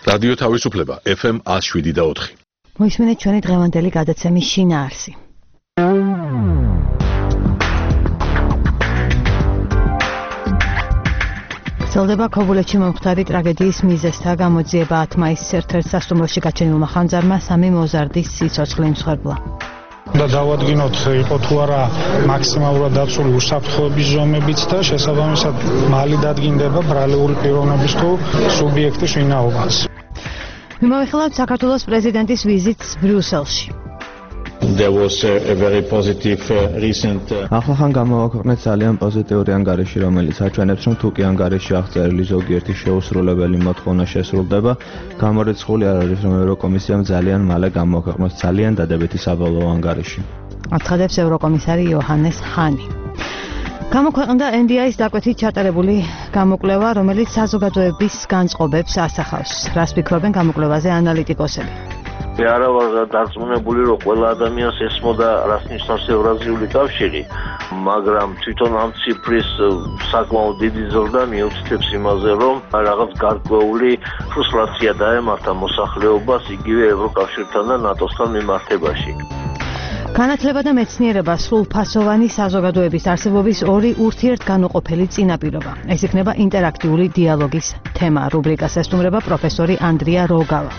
რადიო თავისუფლება FM 107.4. მოისმენთ ჩვენი დღევანდელი გადაცემის შინაარსი. გრძელდება ქობულეთში მომხდარი ტრაგედიის მიზეზთა გამოძიება 10 მაისს ერთ-ერთ სასტუმროში გაჩენილმა ხანძარმა 3 მოზარდის სიცოცხლე იმსხვერპლა. და დავადგინოთ იყო თუ არა მაქსიმალურად დაცული უსაფრთხოების ზომებიც და შესაბამისად მალე დადგინდება ბრალეული პიროვნების თუ სუბიექტის ვინაობაც. მიმოვიხილავთ საქართველოს პრეზიდენტის ვიზიტს ბრიუსელში. There was a very positive recent ახალხან გამოვაქვეყნეთ ძალიან პოზიტიური ანგარიში, რომელიც აჩვენებს, რომ თუ კი ანგარიში აღწერილი ზოგიერთი შეუსრულებელი მოთხოვნა შესრულდება, გამორიცხული არ არის, რომ ევროკომისიამ ძალიან მალე გამოვაქვეყნოს ძალიან დადებითი საბოლოო ანგარიში. აცხადებს ევროკომისარი იოჰანეს ჰანი. გამოქვეყნდა NDI-ის დაკვეთით ჩატარებული გამოკვლევა, რომელიც საზოგადოების განწყობებს ასახავს. რას ფიქრობენ გამოკვლევაზე ანალიტიკოსები? არა ვარ დარწმუნებული, რომ ყველა ადამიანს ესმოდა რას ნიშნავს ევრაზიული კავშირი, მაგრამ თვითონ ამ ციფრის საკმაოდ დიდი ზრდა მიუთითებს იმაზე, რომ რაღაც გარკვეული ფრუსტრაცია დაემართა მოსახლეობას იგივე ევროკავშირთან და ნატოსთან მიმართებაში. განათლება და მეცნიერება სრულფასოვანი საზოგადოების არსებობის ორი ურთიერთგანუყოფელი წინაპირობა. ეს იქნება ინტერაქტიული დიალოგის თემა. რუბრიკას ესტუმრება პროფესორი ანდრია როგავა.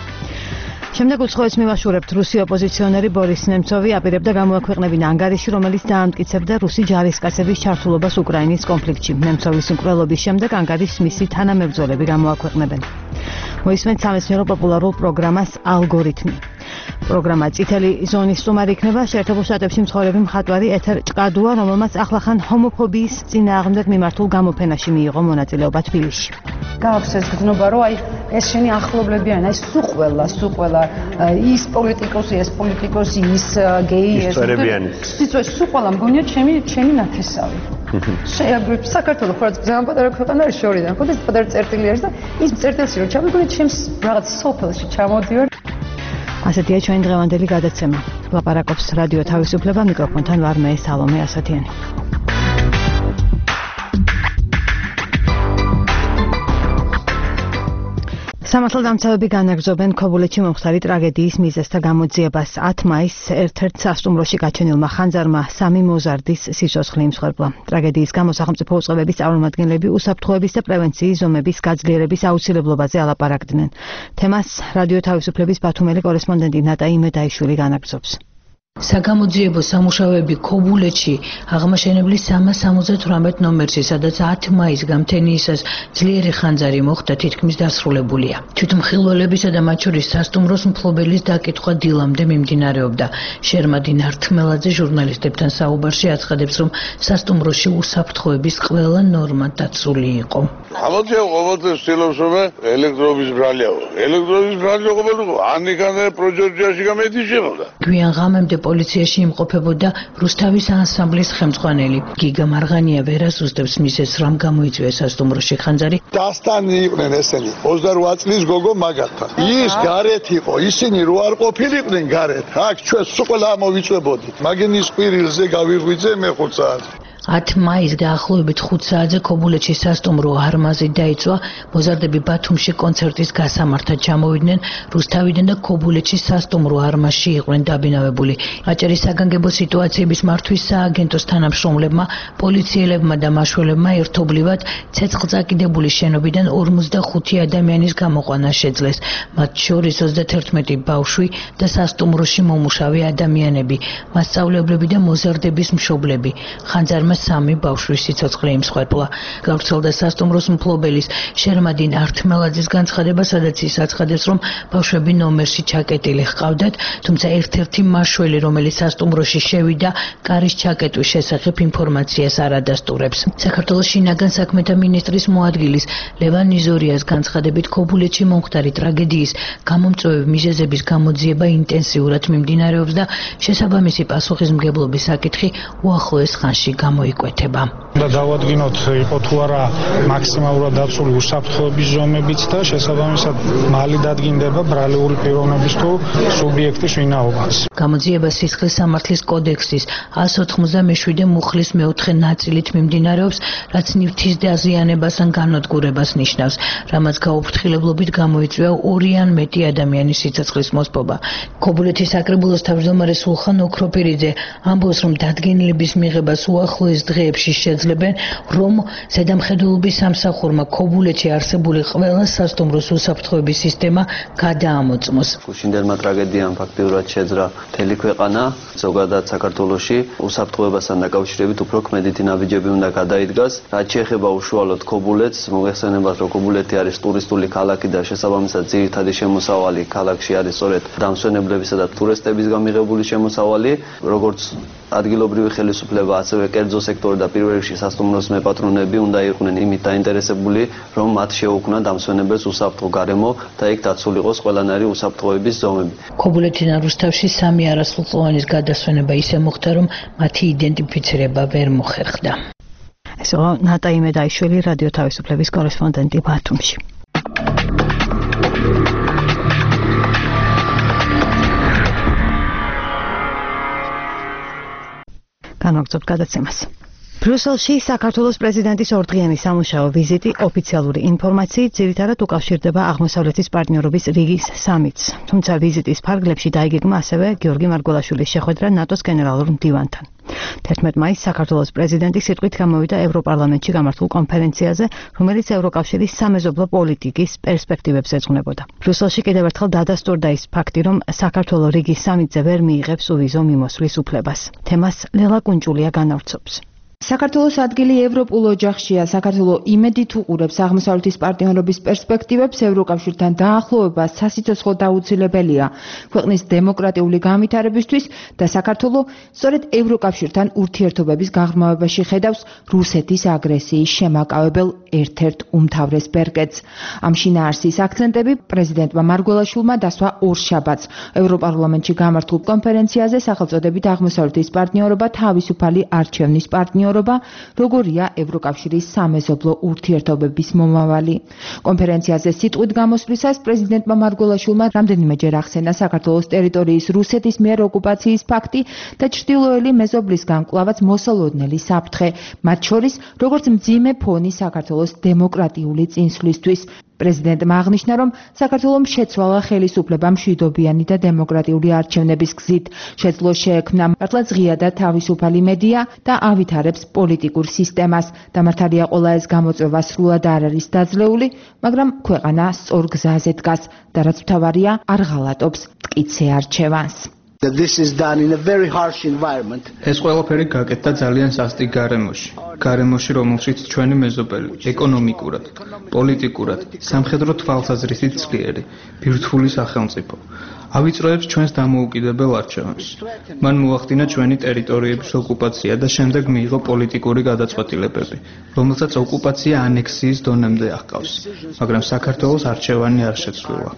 შემდეგ უცხოეთს მივაშურებთ რუსი ოპოზიციონერი ბორის ნემცოვი აპირებდა გამოაქვეყნებინა ანგარიში, რომელიც დაამტკიცებდა რუსი ჯარისკაცების ჩართულობას უკრაინის კონფლიქტში. ნემცოვის მკვლელობის შემდეგ ანგარიშს მისი თანამებრძოლები გამოაქვეყნებენ. მოისმენთ სამეცნიერო პოპულარულ პროგრამას ალგორითმი. პროგრამა წითელი ზონის სტუმარი იქნება შეერთებულ შტატებში მცხოვრები მხატვარი ეთერ ჭკადუა, რომელმაც ახლახან ჰომოფობიის წინააღმდეგ მიმართულ გამოფენაში მიიღო მონაწილეობა თბილისში. გააქვს ეს გზნობა, რომ ეს შენი ახლობლები არიან, სულ ყველა ის პოლიტიკოსი, ის გეი, ეს სულ ყველა მგონია ჩემი ნათესავი. საქართველოს ხოაც ძალიან პატარა ქვეყანა არის შორიდან, ხო და ეს პატარა წერტილი არის და ის წერტილში რომ ჩავიგონე ჩემს რაღაც სოფელში ჩამოდივარ. ასეთია ჩვენი დღევანდელი გადაცემა. ლაპარაკობს რადიო თავისუფლება, მიკროფონთან ვარ მე სალომე ასათიანი. სამართალდამცავები განაგრძობენ ქობულეთში მომხდარი ტრაგედიის მიზეზთა გამოძიებას. 10 მაისს ერთ-ერთ სასტუმროში გაჩენილმა ხანძარმა 3 მოზარდის სიცოცხლე იმსხვერპლა. ტრაგედიის გამო სახელმწიფო უწყებების წარმომადგენლები უსაფრთხოების და პრევენციის ზომების გაძლიერების აუცილებლობაზე ალაპარაკდნენ. თემას რადიო თავისუფლების ბათუმელი კორესპონდენტი ნატა იმედაიშვილი განაგრძობს. საგამოძიებო სამუშაოები ქობულეთში აღმაშენებლის 378 ნომერში, სადაც 10 მაისს გამთენიისას ძლიერი ხანძარი მოხდა, თითქმის დასრულებულია. თვითმხილველებისა და მათ შორის სასტუმროს მფლობელის დაკითხვა დილამდე მიმდინარეობდა. შერმადინა რთმელაძე ჟურნალისტებთან საუბარში აცხადებს, რომ სასტუმროში უსაფრთხოების ყველა ნორმა დაცული იყო. ამათია ყოველთვის ცდილობს, რომ ელექტრობის ბრალიაო. ელექტრობის ბრალია ყოველთვის ანიკანე პროჯექტში გამეთიშებოდა. გვიან ღამემდე პოლიციაში იმყოფებოდა რუსთავის ანსამბლის ხელმძღვანელი. გიგა მარღანია ვერას უსდებს მისეს რამ გამოიწვია სასტუმროში ხანძარი. დასტანი იყვნენ ესენი 28 წლის გოგო მაგართან. ის გარეთ იყო, ისინი რო არ ყოფილიყვნენ გარეთ. აქ ჩვენ სულ ყველა ამოვიწვებოდით. მაგენის ყვირილზე გავიღვიძე მე 5 საათი. 10 მაისს დაახლოებით 5 საათზე ქობულეთში სასტუმრო არმაზი დაიწვა. მოზარდები ბათუმში კონცერტის გასამართად ჩამოვიდნენ. რუსთავიდან და ქობულეთში სასტუმრო არმაზში იყვნენ დაბინავებული. აჭარის საგანგებო სიტუაციების მართვის სააგენტოს თანამშრომლებმა, პოლიციელებმა და მაშველებმა ერთობლივად ცეცხლწაკიდებული შენობიდან 45 ადამიანის გამოყვანა შეძლეს. მათ შორის 31 ბავშვი და სასტუმროში მომუშავე ადამიანები, მასწავლებლები და მოზარდების მშობლები. ხანძარმა 3 ბავშვის სიცოცხლე იმსხვერპლა. გავრცელდა სასტუმროს მფლობელის შერმადინ ართმელაძის განცხადება, სადაც ის აცხადებს, რომ ბავშვები ნომერში ჩაკეტილი ჰყავდათ, თუმცა ერთ-ერთი მაშველი, რომელიც სასტუმროში შევიდა, კარის ჩაკეტვის შესახებ ინფორმაციას არ ადასტურებს. საქართველოს შინაგან საქმეთა მინისტრის მოადგილის ლევან ნიზორიას განცხადებით, ქობულეთში მომხდარი ტრაგედიის გამომწვევი მიზეზების გამოძიება ინტენსიურად მიმდინარეობს და შესაბამისი პასუხისმგებლობის საკითხი უახლოეს ხანში გამოიკვეთა. გამოიკვეთება. და დავადგინოთ იყო თუ არა მაქსიმალურად დაცული უსაფრთხოების ზომებიც და შესაბამისად მალი დადგინდება ბრალეული პიროვნების თუ სუბიექტის ვინაობაც. გამოძიება სისხლის სამართლის კოდექსის 197 მუხლის მეოთხე ნაწილით მიმდინარეობს, რაც ნივთის დაზიანებას ან განადგურებას ნიშნავს, რამაც გაუფრთხილებლობით გამოიწვია 2 ან მეტი ადამიანის სიცოცხლის მოსპობა. ქობულეთის საკრებულოს თავმჯდომარე სულხან ოქროფირიძე ამბობს, რომ დადგენილების მიღებას უახლოეს დღეებში შეძლებენ, რომ ზედამხედველობის სამსახურმა ქობულეთში არსებული ყველა სასტუმროს უსაფრთხოების სისტემა გადაამოწმოს. გუშინდელმა ტრაგედიამ ფაქტიურად შეძრა მთელი ქვეყანა, ზოგადად საქართველოში უსაფრთხოებასთან დაკავშირებით უფრო ქმედითი ნაბიჯები უნდა გადაიდგას. რაც შეეხება უშუალოდ ქობულეთს, მოგეხსენებათ, რომ ქობულეთი არის ტურისტული ქალაქი და შესაბამისად ძირითადი შემოსავალი ქალაქში არის სწორედ დამსვენებლებისა და ტურისტებისგან მიღებული შემოსავალი, როგორც ადგილობრივი ხელისუფლება, ასევე კერძო სექტორი და პირველ რიგში სასტუმროს მეპატრონები უნდა იყვნენ იმით დაინტერესებული, რომ მათ შეუქმნათ დამსვენებელს უსაფრთხო გარემო და იქ დაცული იყოს ყველანაირი უსაფრთხოების ზომები. ქობულეთიდან რუსთავში 3 არასრულწლოვანის გადასვენება ისე მოხდა, რომ მათი იდენტიფიცირება ვერ მოხერხდა. ეს იყო ნატა იმედაიშვილი, რადიო თავისუფლების კორესპონდენტი ბათუმში. განვაგრძობთ გადაცემას. ბრიუსელში საქართველოს პრეზიდენტის ორდღიანი სამუშაო ვიზიტი ოფიციალური ინფორმაციით ძირითადად უკავშირდება აღმოსავლეთის პარტნიორობის რიგის სამიტს. თუმცა ვიზიტის ფარგლებში დაიგეგმა ასევე გიორგი მარგველაშვილის შეხვედრა ნატოს გენერალურ მდივანთან. 11 მაისს საქართველოს პრეზიდენტი სიტყვით გამოვიდა ევროპარლამენტში გამართულ კონფერენციაზე, რომელიც ევროკავშირის სამეზობლო პოლიტიკის პერსპექტივებს ეძღვნებოდა. ბრიუსელში კიდევ ერთხელ დადასტურდა ის ფაქტი, რომ საქართველოს რიგის სამიტზე ვერ მიიღებს უვიზო მიმოსვლის უფლებას. თემას ლელა კუნჭულია განავრცობს. საქართველოს ადგილი ევროპულ ოჯახშია. საქართველოს იმედით უყურებს აღმოსავლეთის პარტნიორობის პერსპექტივებს, ევროკავშირთან დაახლოება სასიცოცხლოდ აუცილებელია ქვეყნის დემოკრატიული განვითარებისთვის და საქართველოს სწორედ ევროკავშირთან ურთიერთობების გაღრმავებაში ხედავს რუსეთის აგრესიის შემაკავებელ ერთ-ერთ უმთავრეს ბერკეტს. ამ შინაარსის აქცენტები პრეზიდენტმა მარგველაშვილმა დასვა ორშაბათს ევროპარლამენტში გამართულ კონფერენციაზე სახელწოდებით აღმოსავლეთის პარტნიორობა თავისუფალი არჩევნის პარტნიორობა, როგორია ევროკავშირის სამეზობლო ურთიერთობების მომავალი. კონფერენციაზე სიტყვით გამოსვლისას პრეზიდენტმა მარგველაშვილმა რამდენიმეჯერ ახსენა საქართველოს ტერიტორიის რუსეთის მიერ ოკუპაციის ფაქტი და ჩრდილოელი მეზობლისგან კვლავაც მოსალოდნელი საფრთხე, მათ შორის როგორც მძიმე ფონი საქართველოს დემოკრატიული წინსვლისთვის. პრეზიდენტმა აღნიშნა, რომ საქართველოს შეცვალა ხელისუფლება მშვიდობიანი და დემოკრატიული არჩევნების გზით. შეძლო შეექმნა მართლაც ღია და თავისუფალი მედია და ავითარებს პოლიტიკურ სისტემას. დამართალია ყველა ეს გამოწვევა სრულად არ არის დაძლეული, მაგრამ ქვეყანა სწორ გზაზე დგას და რაც მთავარია, არ ღალატობს მტკიცე არჩევანს. ეს ყველაფერი გაკეთდა ძალიან სასტიკ გარემოში, რომელშიც ჩვენი მეზობელი ეკონომიკურად, პოლიტიკურად, სამხედრო თვალსაზრისით ძლიერი, ბირთვული სახელმწიფო ავიწროებს ჩვენს დამოუკიდებელ არჩევანს. მან მოახდინა ჩვენი ტერიტორიების ოკუპაცია და შემდეგ მიიღო პოლიტიკური გადაწყვეტილებები, რომელსაც ოკუპაცია ანექსიის დონემდე აღკავს, მაგრამ საქართველოს არჩევანი არ შეცვლილა.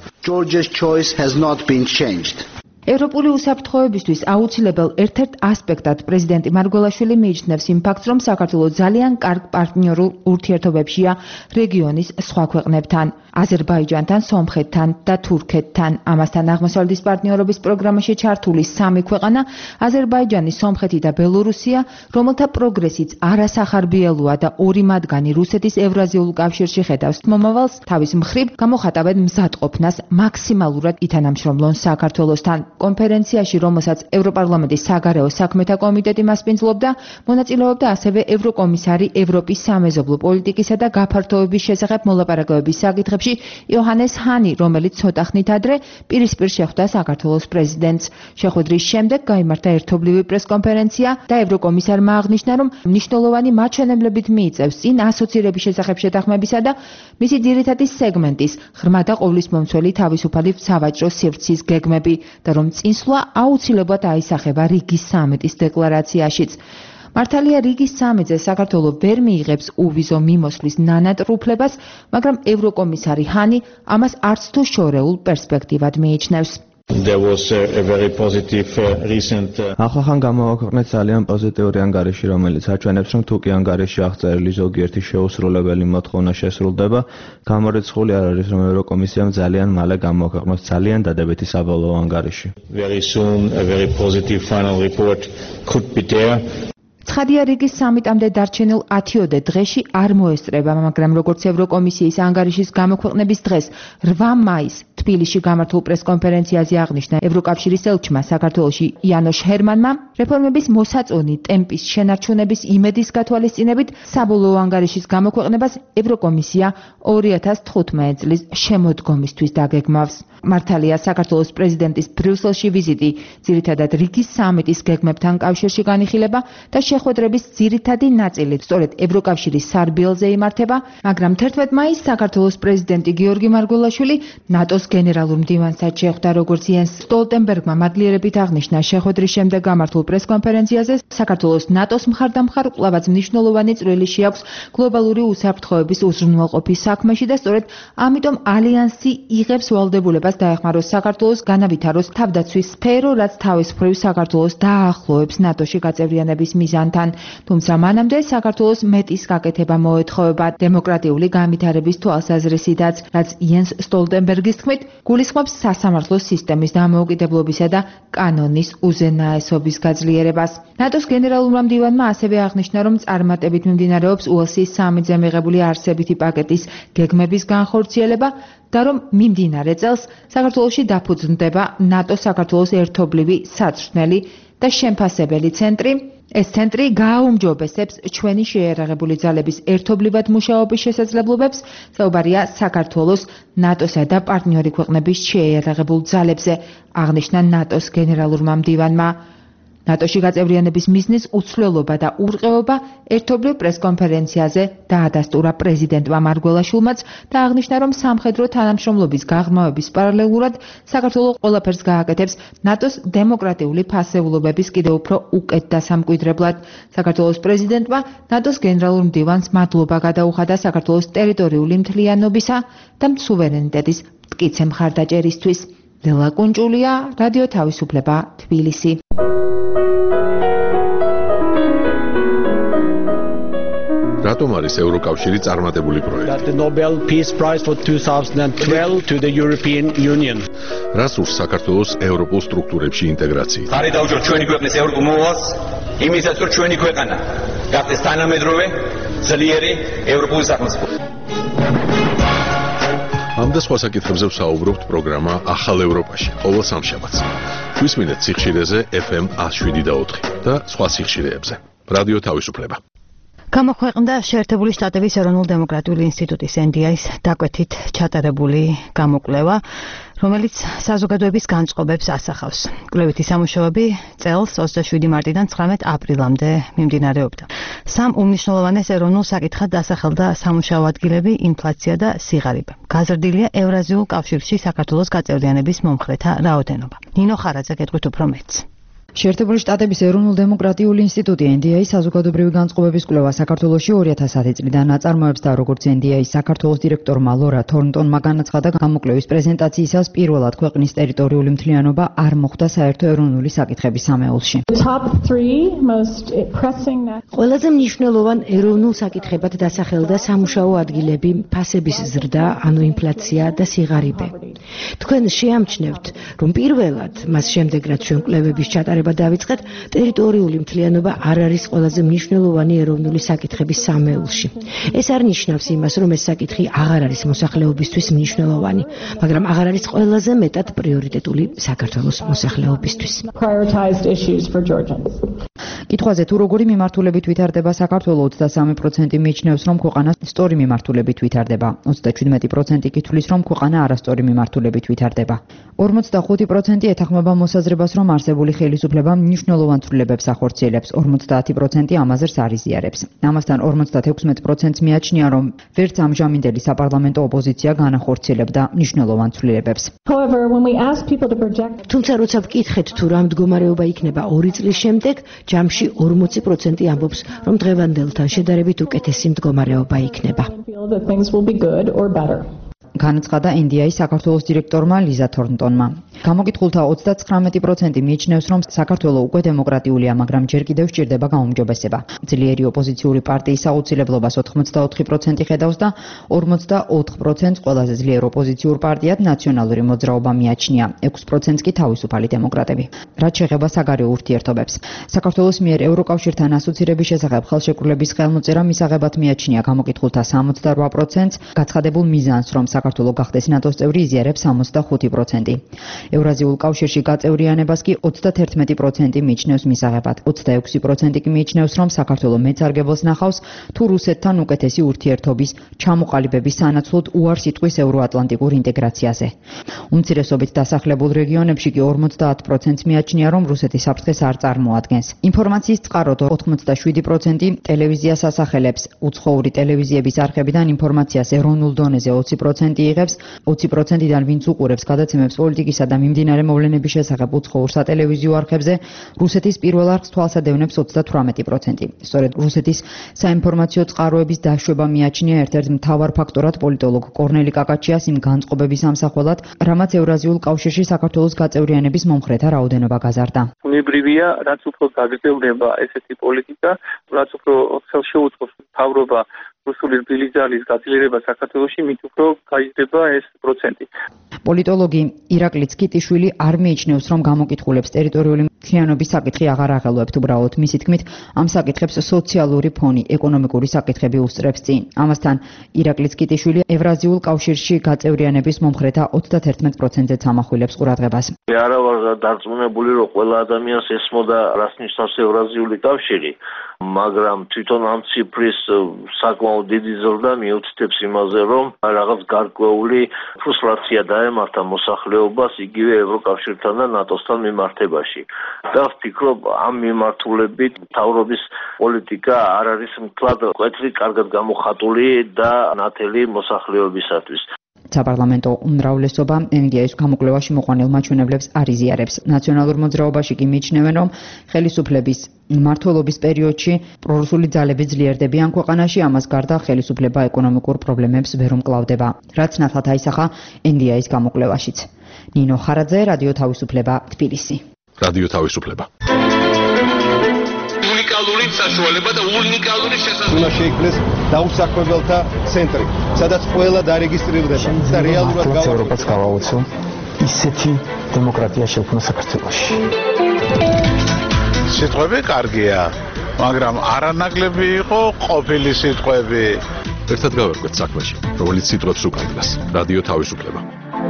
ევროპული უსაფრთხოებისთვის აუცილებელ ერთ-ერთ ასპექტად პრეზიდენტი მარგველაშვილი მიიჩნევს იმ ფაქტს, რომ საქართველოს ძალიან კარგ პარტნიორულ ურთიერთობებშია რეგიონის სხვა ქვეყნებთან, აზერბაიჯანთან, სომხეთთან და თურქეთთან. ამასთან აღმოსავლეთის პარტნიორობის პროგრამაში ჩართული 3 ქვეყანა, აზერბაიჯანი, სომხეთი და ბელორუსია, რომელთა პროგრესიც არასახარბიელოა და 2 მათგანი რუსეთის ევრაზიულ კავშირში ხედავს მომავალს, თავის მხრივ გამოხატავენ მზადყოფნას მაქსიმალურად ითანამშრომლონ საქართველოსთან. კონფერენციაში, რომელსაც ევროპარლამენტის საგარეო საქმეთა კომიტეტი მასპინძლობდა, მონაწილეობდა ასევე ევროკომისარი ევროპის სამეზობლო პოლიტიკისა და გაფართოების შესახებ მოლაპარაკებების საკითხებში იოჰანეს ჰანი, რომელიც ცოტა ხნით ადრე პირისპირ შეხვდა საქართველოს პრეზიდენტს. შეხვედრის შემდეგ გაიმართა ერთობლივი პრესკონფერენცია და ევროკომისარმა აღნიშნა, რომ მნიშვნელოვანი მაჩვენებლებით მიიწევს წინ ასოცირების შესახებ შეთანხმებისა და მისი ძირითადი სეგმენტის ღრმა და ყოვლისმომცველი თავისუფალი სავაჭრო სივრცის გეგმები და რომ წინსვლა აუცილებლად აისახება რიგის სამიტის დეკლარაციაშიც. მართალია რიგის სამიტზე საქართველოს ვერ მიიღებს უვიზო მიმოსვლის ნანატრ უფლებას, მაგრამ ევროკომისარი ჰანი ამას არც თუ შორეულ პერსპექტივად მიიჩნევს. There was a very positive recent ახალ გამოვაქვეყნეთ ძალიან პოზიტიური ანგარიში, რომელიც აჩვენებს, რომ თუ კი ანგარიში აღწერილი ზოგიერთი შეუსრულებელი მოთხოვნა შესრულდება, გამორიცხული არ არის, რომ ევროკომისიამ ძალიან მალე გამოვაქვეყნოს ძალიან დადებითი საბოლოო ანგარიში. Very soon a very positive final report could be there. ცხადია, რიგის სამიტამდე დარჩენილ 10-ოდე დღეში არ მოესწრება, მაგრამ როგორც ევროკომისიის ანგარიშის გამოქვეყნების დღეს 8 მაისს თბილისში გამართულ პრესკონფერენციაზე აღნიშნა ევროკავშირის ელჩმა საქართველოში იანოშ ჰერმანმა, რეფორმების მოსაწონი ტემპის შენარჩუნების იმედის გათვალისწინებით საბოლოო ანგარიშის გამოქვეყნებას ევროკომისია 2015 წლის შემოდგომისთვის დაგეგმავს. მართალია, საქართველოს პრეზიდენტის ბრიუსელში ვიზიტი ძირითადად რიგის სამიტის გეგმებთან კავშირში განიხილება და შეხვედრების ძირითადი ნაწილი სწორედ ევროკავშირის სარბიელზე იმართება, მაგრამ 11 მაისს საქართველოს პრეზიდენტი გიორგი მარგველაშვილი ნატოს გენერალურ მდივანსაც შეხვდა, როგორც იენს სტოლტენბერგმა მადლიერებით აღნიშნა შეხვედრის შემდეგ გამართულ პრესკონფერენციაზე, საქართველოს ნატოს მხარდამხარ კვლავაც მნიშვნელოვანი წვლილი შეაქვს გლობალური უსაფრთხოების უზრუნველყოფის საქმეში და სწორედ ამიტომ ალიანსი იღებს ვალდებულებას დაეხმაროს საქართველოს განავითაროს თავდაცვის სფერო, რაც თავის მხრივ საქართველოს დაახლოებს ნატოში გაწევრიანების მიზანთან. თუმცა მანამდე საქართველოს მეტის გაკეთება მოეთხოვება დემოკრატიული განვითარების თვალსაზრისითაც, რაც იენს სტოლტენბერგის თქმით გულისხმობს სასამართლოს სისტემის დამოუკიდებლობისა და კანონის უზენაესობის გაძლიერებას. ნატოს გენერალურმა მდივანმა ასევე აღნიშნა, რომ წარმატებით მიმდინარეობს უელსის სამიტზე მიღებული არსებითი პაკეტის გეგმების განხორციელება და რომ მიმდინარე წელს საქართველოში დაფუძნდება ნატო-საქართველოს ერთობლივი საცრჩნელი და შემფასებელი ცენტრი. ეს ცენტრი გააუმჯობესებს ჩვენი შეიარაღებული ძალების ერთობლივად მუშაობის შესაძლებლობებს, საუბარია საქართველოს, ნატოსა და პარტნიორი ქვეყნების შეიარაღებულ ძალებზე, აღნიშნა ნატოს გენერალურმა მდივანმა. ნატოში გაწევრიანების მიზნის უცვლელობა და ურყევობა ერთობლივ პრესკონფერენციაზე დაადასტურა პრეზიდენტმა მარგველაშვილმაც და აღნიშნა, რომ სამხედრო თანამშრომლობის გაღრმავების პარალელურად საქართველოს ყველაფერს გააკეთებს ნატოს დემოკრატიული ფასეულობების კიდევ უფრო უკეთ დასამკვიდრებლად. საქართველოს პრეზიდენტმა ნატოს გენერალურ მდივანს მადლობა გადაუხადა საქართველოს ტერიტორიული მთლიანობისა და სუვერენიტეტის მტკიცე მხარდაჭერისთვის. ლელა კუნჭულია, რადიო თავისუფლება, თბილისი. რატომ არის ევროკავშირი წარმატებული პროექტი? The Nobel Peace Prize for 2012 to the European Union. რას ურს საქართველოს ევროპულ სტრუქტურებში ინტეგრაციით? ხარი დაუჭიროთ ჩვენი ქვეყნის ევროპულ მოვალს, იმისაც რომ ჩვენი ქვეყანა გახდეს თანამედროვე, ძლიერი ევროპული სახელმწიფო. ამ და სხვა საკითხებზე ვსაუბრობთ პროგრამა ახალ ევროპაში, ყოველ სამშაბათს. გვისმინეთ სიხშირეზე FM 107.4 და სხვა სიხშირეებზე. რადიო თავისუფლება. გამოქვეყნდა შეერთებული შტატების ეროვნულ დემოკრატიული ინსტიტუტის NDI-ს დაკვეთით ჩატარებული გამოკვლევა, რომელიც საზოგადოების განწყობებს ასახავს. კვლევითი სამუშაოები წელს 27 მარტიდან 19 აპრილამდე მიმდინარეობდა. სამ უმნიშვნელოვანეს ეროვნულ საკითხად დასახელდა სამუშაო ადგილები, ინფლაცია და სიღარიბე. გაზრდილია ევრაზიულ კავშირში საქართველოს გაწევრიანების მომხრეთა რაოდენობა. ნინო ხარაძე გეტყვით უფრო მეტს. შეერთებული შტატების ეროვნულ დემოკრატიული ინსტიტუტი NDI საზოგადოებრივი განწყობების კვლევა საქართველოში 2010 წლიდან აწარმოებს და როგორც NDI საქართველოს დირექტორმა ლორა თორნტონმა განაცხადა, გამოკვლევის პრეზენტაციისას პირველად ქვეყნის ტერიტორიული მთლიანობა არ მოხვდა საერთო ეროვნული საკითხების სამეულში. ყველაზე მნიშვნელოვან ეროვნულ საკითხებად დასახელდა სამუშაო ადგილები, ფასების ზრდა, ანუ ინფლაცია და სიღარიბე. თქვენ შეამჩნევთ, რომ პირველად მას შემდეგ რაც ჩვენ კვლევების ჩატარება დავიწყეთ, ტერიტორიული მთლიანობა არ არის ყველაზე მნიშვნელოვანი ეროვნული საკითხების სამეულში. ეს არ ნიშნავს იმას, რომ ეს საკითხი აღარ არის მოსახლეობისთვის მნიშვნელოვანი, მაგრამ აღარ არის ყველაზე მეტად პრიორიტეტული საქართველოს მოსახლეობისთვის. კითხვაზე თუ როგორი მიმართულებით ვითარდება საქართველო, 23% მიიჩნევს, რომ ქვეყანა სწორი მიმართულებით ვითარდება. 37% კი თვლის, რომ ქვეყანა არასწორი მიმართულებით ვითარდება. 45% ეთანხმება მოსაზრებას, რომ არსებული ხელისუფლება მნიშვნელოვან ცვლილებებს ახორციელებს, 50% ამაზეც არ იზიარებს. ამასთან 56% მიაჩნია, რომ ვერც ამჟამინდელი საპარლამენტო ოპოზიცია განახორციელებდა მნიშვნელოვან ცვლილებებს. თუმცა როცა ვკითხეთ თუ რა მდგომარეობა იქნება 2 წლის შემდეგ, ჯამში 40% ამბობს, რომ დღევანდელთან შედარებით უკეთესი მდგომარეობა იქნება. განაცხადა NDI საქართველოს დირექტორმა ლიზა თორნტონმა. გამოკითხულთა 39% მიიჩნევს, რომ საქართველოს უკვე დემოკრატიულია, მაგრამ ჯერ კიდევ სჭირდება გაუმჯობესება. ძლიერი ოპოზიციური პარტიის აუცილებლობას 84% ხედავს და 44%-ს ყველაზე ძლიერ ოპოზიციურ პარტიად ნაციონალური მოძრაობა მიაჩნია, 6%-ს კი თავისუფალი დემოკრატები. რაც შეეხება საგარეო ურთიერთობებს. საქართველოს მიერ ევროკავშირთან ასოცირების შესახებ ხელშეკრულების ხელმოწერა მისაღებად მიაჩნია გამოკითხულთა 68%-ს, გაცხადებულ მიზანს, რომ საქართველოს გახდეს ნატოს წევრი, იზიარებს 65%. ევრაზიულ კავშირში გაწევრიანებას კი 31% მიიჩნევს მისაღებად. 26% კი მიიჩნევს, რომ საქართველოს მეწარგებელს ნახავს თუ რუსეთთან უკეთესი ურთიერთობის ჩამოყალიბების სანაცვლოდ უარს იტყვის ევროატლანტიკურ ინტეგრაციაზე. უმცირესობით დასახლებულ რეგიონებში კი 50%-ს მიაჩნია, რომ რუსეთი საფრთხეს არ წარმოადგენს. ინფორმაციის წყაროდ 87% ტელევიზიას ასახელებს. უცხოური ტელევიზიების არხებიდან ინფორმაციას ეროვნულ დონეზე 20% იღებს, 20%-დან ვინც უყურებს გადაცემებს პოლიტიკისა და მიმდინარე მოვლენების შესახებ უცხოურ სატელევიზიო არხებზე, რუსეთის პირველ არხს თვალსადევნებს 38%. სწორედ რუსეთის საინფორმაციო წყაროების დაშვება მიაჩნია ერთ-ერთ მთავარ ფაქტორად პოლიტოლოგ კორნელი კაკაჩიას იმ განწყობების ამსახველად, რამაც ევრაზიულ კავშირში საქართველოს გაწევრიანების მომხრეთა რაოდენობა გაზარდა. უნებრივია, რაც უფრო გაგრძელდება ესეთი პოლიტიკა, რაც უფრო ხელშეუწყობს მთავრობა რუსული რბილი ძალის გაძლიერება საქართველოში, მით უფრო გაიზრდება ეს პროცენტი. პოლიტოლოგი ირაკლი ცკიტიშვილი არ მიიჩნევს, რომ გამოკითხულებს ტერიტორიული მთლიანობის საკითხი აღარ აღელვებთ. უბრალოდ მისი თქმით, ამ საკითხებს სოციალური ფონი, ეკონომიკური საკითხები უსწრებს წინ. ამასთან ირაკლი ცკიტიშვილი ევრაზიულ კავშირში გაწევრიანების მომხრეთა 31%-ზე ამახვილებს ყურადღებას. არა ვარ დარწმუნებული, რომ ყველა ადამიანს ესმოდა რას ნიშნავს ევრაზიული კავშირი, მაგრამ თვითონ ამ ციფრის საკმაოდ დიდი ზრდა მიუთითებს იმაზე, რომ რაღაც გარკვეული ფრუსტრაცია დაემართა მოსახლეობას იგივე ევროკავშირთან და ნატოსთან მიმართებაში. და ვფიქრობ, ამ მიმართულებით მთავრობის პოლიტიკა არ არის მთლად მკვეთრი, კარგად გამოხატული და ნათელი მოსახლეობისათვის. საპარლამენტო უმრავლესობა ენგიაის გამოკვლევაში მოყვანილ მაჩვენებლებს არ იზიარებს. ნაციონალურ მოძრაობაში კი მიიჩნევენ, რომ ხელისუფლების მმართველობის პერიოდში პრორუსული ძალები ძლიერდებიან ქვეყანაში, ამას გარდა ხელისუფლება ეკონომიკურ პრობლემებს ვერ უმკლავდება, რაც ნათლად აისახა ენგიაის გამოკვლევაშიც. ნინო ხარაძე, რადიო თავისუფლება, თბილისი. რადიო თავისუფლება. უნიკალური საშუალება და უნიკალური შესაძლებლობა. უნდა შეიქმნეს დაუსაქმებელთა ცენტრი, სადაც ყველა დარეგისტრირდება და რეალურად ევროპას გავაოცო ისეთი დემოკრატია შექმნა საქართველოში. სიტყვები კარგია, მაგრამ არანაკლები იყო ყოფილი სიტყვები. ერთად გავერკვეთ საქმეში, რომელიც სიტყვებს უკანდგას. რადიო თავისუფლება.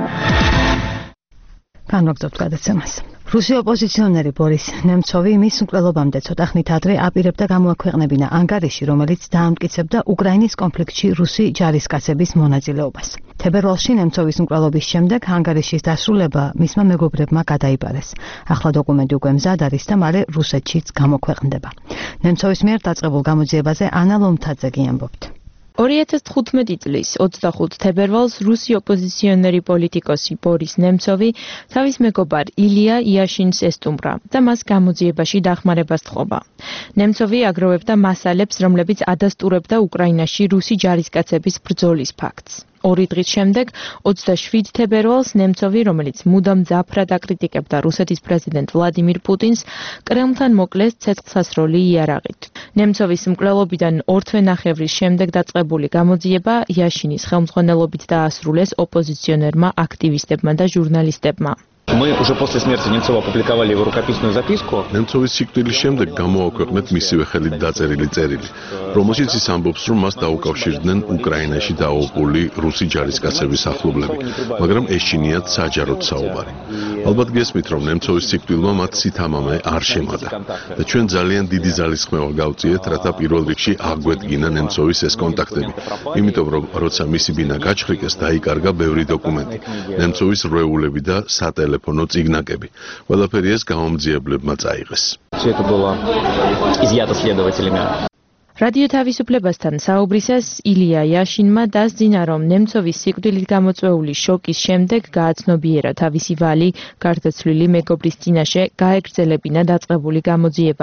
განვაგრძობთ გადაცემას. რუსი ოპოზიციონერი ბორის ნემცოვი მის მკვლელობამდე ცოტა ხნით ადრე აპირებდა გამოაქვეყნებინა ანგარიში, რომელიც დაამტკიცებდა უკრაინის კონფლიქტში რუსი ჯარისკაცების მონაწილეობას. თებერვალში ნემცოვის მკვლელობის შემდეგ ანგარიშის დასრულება მისმა მეგობრებმა გადაიბარეს. ახლა დოკუმენტი უკვე მზად არის და მალე რუსეთშიც გამოქვეყნდება. ნემცოვის მიერ დაწყებულ გამოძიებაზე ანა ლომთაძე ამბობთ. 2015 წლის 25 თებერვალს რუსი ოპოზიციონერი პოლიტიკოსი ბორის ნემცოვი თავის მეგობარ ილია იაშინს ესტუმრა და მას გამოძიებაში დახმარებას თხოვა. ნემცოვი აგროვებდა მასალებს, რომლებიც ადასტურებდა უკრაინაში რუსი ჯარისკაცების ბრძოლის ფაქტს. 2 დღის შემდეგ 27 თებერვალს ნემცოვი, რომელიც მუდამ ძაფრად აკრიტიკებდა რუსეთის პრეზიდენტ ვლადიმირ პუტინს, კრემლთან მოკლეს ცეცხლსასროლი იარაღით. ნემცოვის მკვლელობიდან 2 თვენახევრის შემდეგ დაწყებული გამოძიება იაშინის ხელმძღვანელობით დაასრულეს ოპოზიციონერმა აქტივისტებმა და ჟურნალისტებმა. Мы уже после смерти Немцова опубликовали его рукописную записку. ნემცოვის სიკვდილის შემდეგ გამოაქვეყნეთ მისივე ხელით დაწერილი წერილი, რომელშიც ის ამბობს, რომ მას დაუკავშირდნენ უკრაინაში დაუყული რუსი ჯარისკაცების ახლობლები, მაგრამ ეშინიათ საჯაროდ საუბარი. ალბათ გესმით, რომ ნემცოვის სიკვდილმა მათ სითამამე არ შემატა და ჩვენ ძალიან დიდი ძალისხმევა გავწიეთ, რათა პირველ რიგში აგვედგინა ნემცოვის ეს კონტაქტები. იმიტომ რომ როცა მისი ბინა გაჩხრიკეს, დაიკარგა ბევრი დოკუმენტი, ნემცოვის რვეულები და სატელეფონო წიგნაკები. ყველაფერი ეს გამომძიებლებმა წაიღეს. Все это было изъято следователями. რადიო თავისუფლებასთან საუბრისას ილია იაშინმა დასძინა, რომ ნემცოვის სიკვდილით გამოწვეული შოკის შემდეგ გააცნობიერა თავისი ვალი გარდაცვლილი მეგობრის წინაშე გაეგრძელებინა დაწყებული გამოძიება.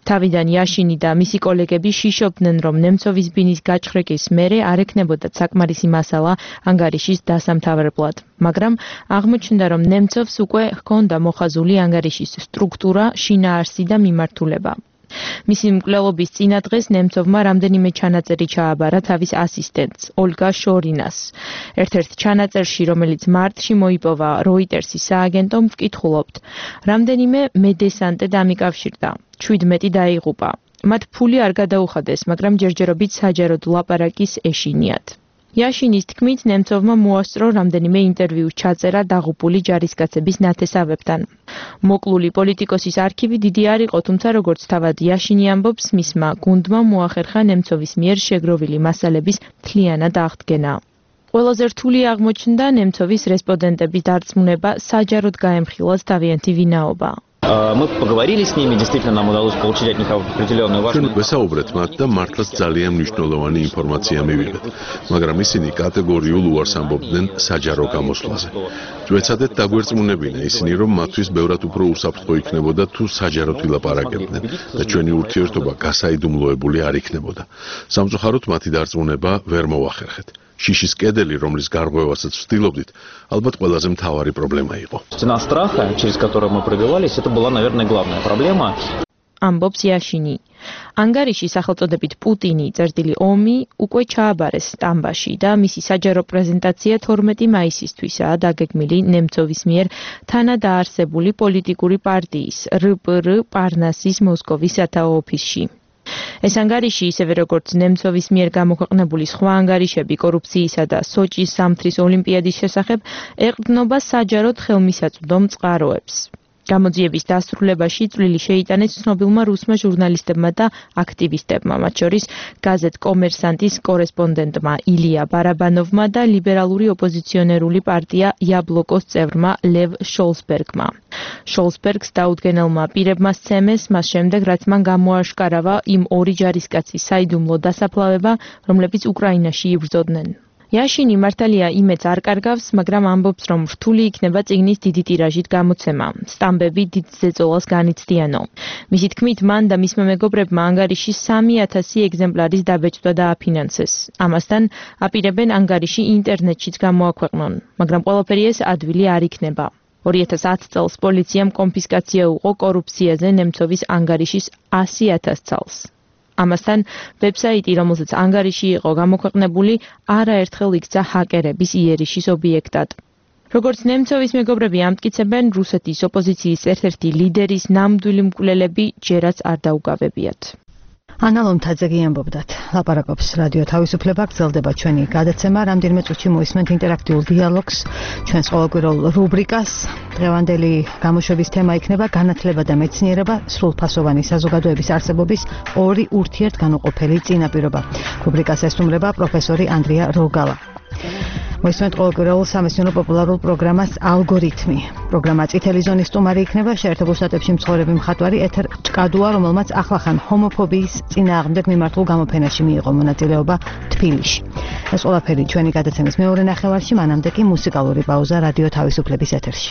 თავიდან იაშინი და მისი კოლეგები შიშობდნენ, რომ ნემცოვის ბინის გაჭხრიკის მერე არ ექნებოდათ საკმარისი მასალა ანგარიშის დასამთავრებლად. მაგრამ აღმოჩნდა, რომ ნემცოვს უკვე ჰქონდა მოხაზული ანგარიშის სტრუქტურა, შინაარსი და მიმართულება. მისი მკვლელობის წინა დღეს ნემცოვმა რამდენიმე ჩანაწერი ჩააბარა თავის ასისტენტს, ოლგა შორინას. ერთ-ერთ ჩანაწერში, რომელიც მარტში მოიპოვა როიტერსის სააგენტომ, ვკითხულობთ, რამდენიმე მედესანტე დამიკავშირდა, 17 დაიღუპა. მათ ფული არ გადაუხადეს, მაგრამ ჯერჯერობით საჯაროდ ლაპარაკის ეშინიათ. იაშინის თქმით, ნემცოვმა მოასწრო რამდენიმე ინტერვიუს ჩაწერა დაღუპული ჯარისკაცების ნათესავებთან. მოკლული პოლიტიკოსის არქივი დიდი არ იყო, თუმცა როგორც თავად იაშინი ამბობს, მისმა გუნდმა მოახერხა ნემცოვის მიერ შეგროვილი მასალების მთლიანად აღდგენა. ყველაზე რთული აღმოჩნდა ნემცოვის რესპონდენტების დარწმუნება, საჯაროდ გაემხილათ თავიანთი ვინაობა. Мы поговорили с ними, действительно нам удалось получить от них определенную важную. ვესაუბრეთ მათ და მართლაც ძალიან მნიშვნელოვანი ინფორმაცია მივიღეთ, მაგრამ ისინი კატეგორიულ უარს ამბობდნენ საჯარო გამოსვლაზე. ვეცადეთ დაგვერწმუნებინა ისინი, რომ მათთვის ბევრად უფრო უსაფრთხო იქნებოდა თუ საჯაროდ ვილაპარაკებდნენ და ჩვენი ურთიერთობა გასაიდუმლოებული არ იქნებოდა. სამწუხაროდ მათი დარწმუნება ვერ მოახერხეთ. შიშის კედელი, რომლის გარღვევასაც ვცდილობდით, ალბათ ყველაზე მთავარი პრობლემა იყო. Стена страха, через которую мы пробивались, это была, наверное, главная проблема. ამბობს იაშინი. ანგარიში სახელწოდებით პუტინი წერტილი ომი უკვე ჩააბარეს სტამბაში და მისი საჯარო პრეზენტაცია 12 მაისისთვისაა დაგეგმილი ნემცოვის მიერ თანადაარსებული პოლიტიკური პარტიის რპრ პარნასის მოსკოვის სათაო ოფისში. ეს ანგარიში, ისევე როგორც ნემცოვის მიერ გამოქვეყნებული სხვა ანგარიშები კორუფციისა და სოჭის სამთრის ოლიმპიადის შესახებ, ეყრდნობა საჯაროდ ხელმისაწვდომ წყაროებს. გამოძიების დასრულებაში წვლილი შეიტანეს ცნობილმა რუსმა ჟურნალისტებმა და აქტივისტებმა, მათ შორის გაზეთ კომერსანტის კორესპონდენტმა ილია ბარაბანოვმა და ლიბერალური ოპოზიციონერული პარტია იაბლოკოს წევრმა ლევ შოლსბერგმა. შოლსბერგს დაუდგენელმა პირებმა სცემეს მას შემდეგ, რაც მან გამოაშკარავა იმ ორი ჯარისკაცის საიდუმლო დასაფლავება, რომლებიც უკრაინაში იბრძოდნენ. იაშინი მართალია იმედს არ კარგავს, მაგრამ ამბობს, რომ რთული იქნება წიგნის დიდი ტირაჟით გამოცემა. სტამბები დიდ ზეწოლას განიცდიანო. მისი თქმით, მან და მისმა მეგობრებმა ანგარიში 3000 ეგზემპლარის დაბეჭდა დააფინანსეს. ამასთან აპირებენ ანგარიში ინტერნეტშიც გამოაქვეყნონ, მაგრამ ყველაფერი ეს ადვილი არ იქნება. 2010 წელს პოლიციამ კონფისკაცია უყო კორუფციაზე ნემცოვის ანგარიშის 100,000 წელს. ამასთან ვებსაიტი, რომელზეც ანგარიში იყო გამოქვეყნებული, არაერთხელ იქცა ჰაკერების იერიშის ობიექტად. როგორც ნემცოვის მეგობრები ამტკიცებენ, რუსეთის ოპოზიციის ერთ-ერთი ლიდერის ნამდვილი მკვლელები ჯერაც არ დაუგავებიათ. ანა ლომთაძე ამბობდათ. ლაპარაკობს რადიო თავისუფლება, გრძელდება ჩვენი გადაცემა, რამდენიმე წუთში მოისმენთ ინტერაქტიულ დიალოგს, ჩვენს ყოველკვირეულ რუბრიკას. დღევანდელი გამოშვების თემა იქნება განათლება და მეცნიერება, სრულფასოვანი საზოგადოების არსებობის ორი ურთიერთგანუყოფელი წინაპირობა. რუბრიკას ესტუმრება პროფესორი ანდრია როგალა. მოისმენთ ყოველკვირეულ სამეცნიერო პოპულარულ პროგრამას ალგორითმი. პროგრამა წითელი ზონის სტუმარი იქნება შეერთებულ შტატებში მცხოვრები მხატვარი ეთერ ჭკადუა, რომელმაც ახლახან ჰომოფობიის წინააღმდეგ მიმართულ გამოფენაში მიიღო მონაწილეობა თბილისში. ეს ყველაფერი ჩვენი გადაცემის მეორე ნახევარში, მანამდე კი მუსიკალური პაუზა რადიო თავისუფლების ეთერში.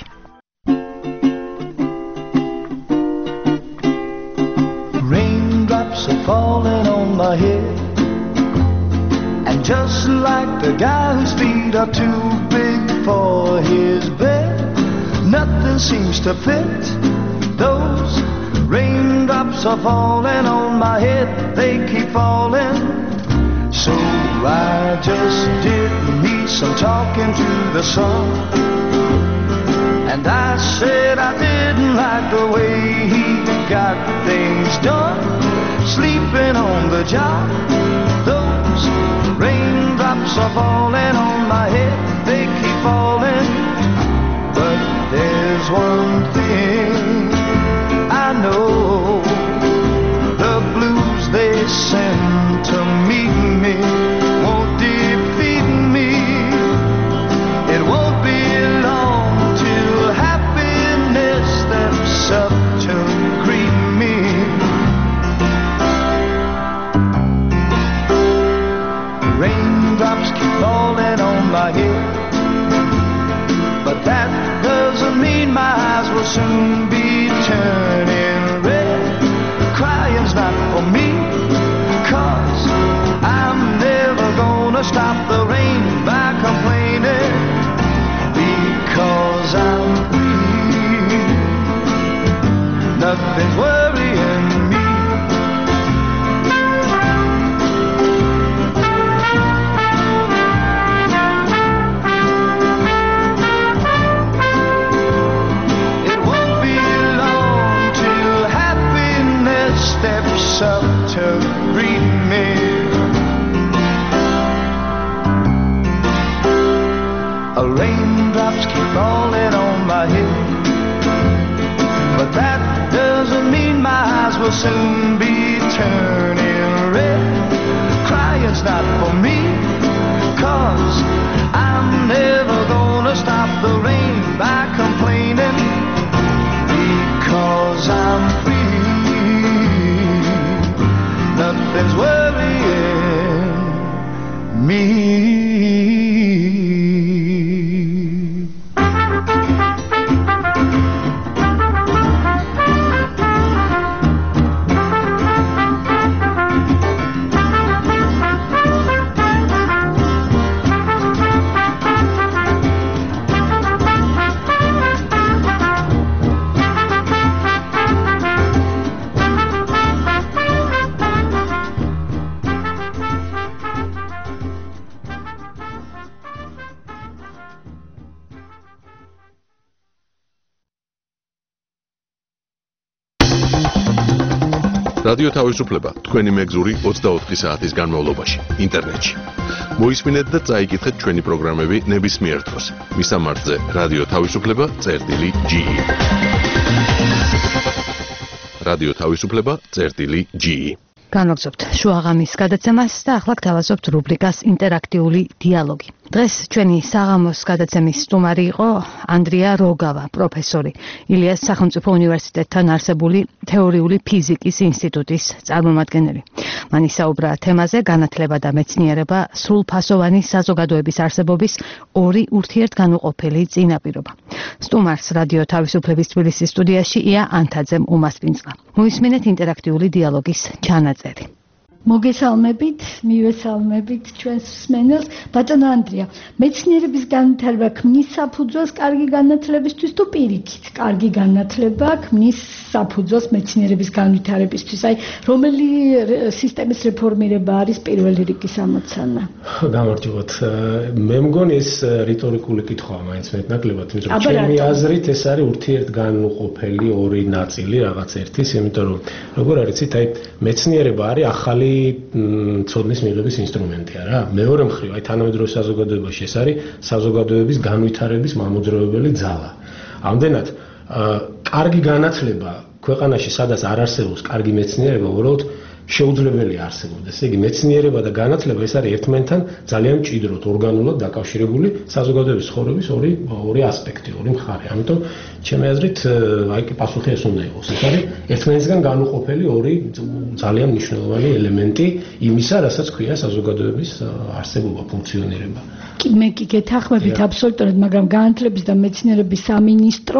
Raindrops are falling on my head. And just like the guy whose feet are too big for his bed, nothing seems to fit. Those raindrops are falling on my head, they keep falling. So I just did me some talking to the sun. And I said I didn't like the way he got things done, sleeping on the job. Those raindrops are falling on my head, they keep falling. But there's one thing I know, the blues they send to meet me won't defeat me. It won't be long till happiness steps up to greet me. Raindrops keep falling on my head, but that doesn't mean my eyes will soon be turning red. Crying's will soon be turning red. Crying's not for me, 'cause I'm never gonna stop the rain by complaining, because I'm free. Nothing's worrying me. რადიო თავისუფლება თქვენი მეგზური 24 საათის განმავლობაში ინტერნეტში. მოისმინეთ და წაიკითხეთ ჩვენი პროგრამები ნებისმიერ დროს. მისამართზე რადიო თავისუფლება.ge. რადიო თავისუფლება.ge. განვაგრძობთ შუაღამის გადაცემას და ახლა გთავაზობთ რუბრიკას ინტერაქტიული დიალოგი. დღეს ჩვენი საღამოს გადაცემის სტუმარი იყო ანდრია როგავა, პროფესორი, ილიას სახელმწიფო უნივერსიტეტთან არსებული თეორიული ფიზიკის ინსტიტუტის წარმომადგენელი. მან ისაუბრა თემაზე განათლება და მეცნიერება, სრულფასოვანი საზოგადოების არსებობის ორი ურთიერთგანუყოფელი წინაპირობა. სტუმარს რადიო თავისუფლების თბილისის სტუდიაში ია ანთაძემ უმასპინძლა. მოისმინეთ ინტერაქტიული დიალოგის ჩანაწერი. მოგესალმებით, მივესალმებით ჩვენს მსმენელს. ბატონო ანდრია, მეცნიერების განვითარება ქმნის საფუძველს კარგი განათლებისთვის თუ პირიქით? კარგი განათლება ქმნის საფუძველს მეცნიერების განვითარებისთვის. აი, რომელი სისტემის რეფორმირება არის პირველი რიგის ამოცანა? გამარჯობათ. მე მგონი ეს რიტორიკული კითხვაა მაინც მეტნაკლებად, იმიტომ რომ ჩემი აზრით ეს არის ურთიერთგანუყოფელი ორი ნაწილი რაღაც ერთის, იმიტომ რომ როგორ არიცით, აი მეცნიერება არის ახალი ცოდნის მიღების ინსტრუმენტია რა. მეორე მხრივ, აი თანამედროვე საზოგადოებაში ეს არის საზოგადოების განვითარების მამოძრავებელი ძალა. ამდენად, კარგი განათლება ქვეყანაში, სადაც არ არსებობს კარგი მეცნიერება, უბრალოდ შეუძლებელია არსებობდეს. ესე იგი, მეცნიერება და განათლება ეს არის ერთმანეთთან ძალიან მჭიდროდ, ორგანულად დაკავშირებული საზოგადოების ცხოვრების ორი ასპექტი, ორი მხარე. ამიტომ ჩემი აზრით, აი პასუხი ეს უნდა იყოს. ეს არის ერთმანეთისგან განუყოფელი ორი ძალიან მნიშვნელოვანი ელემენტი იმისა, რასაც ქვია საზოგადოების არსებობა, ფუნქციონირება. მე კი გეთანხმებით აბსოლუტურად, მაგრამ განათლების და მეცნიერების სამინისტრო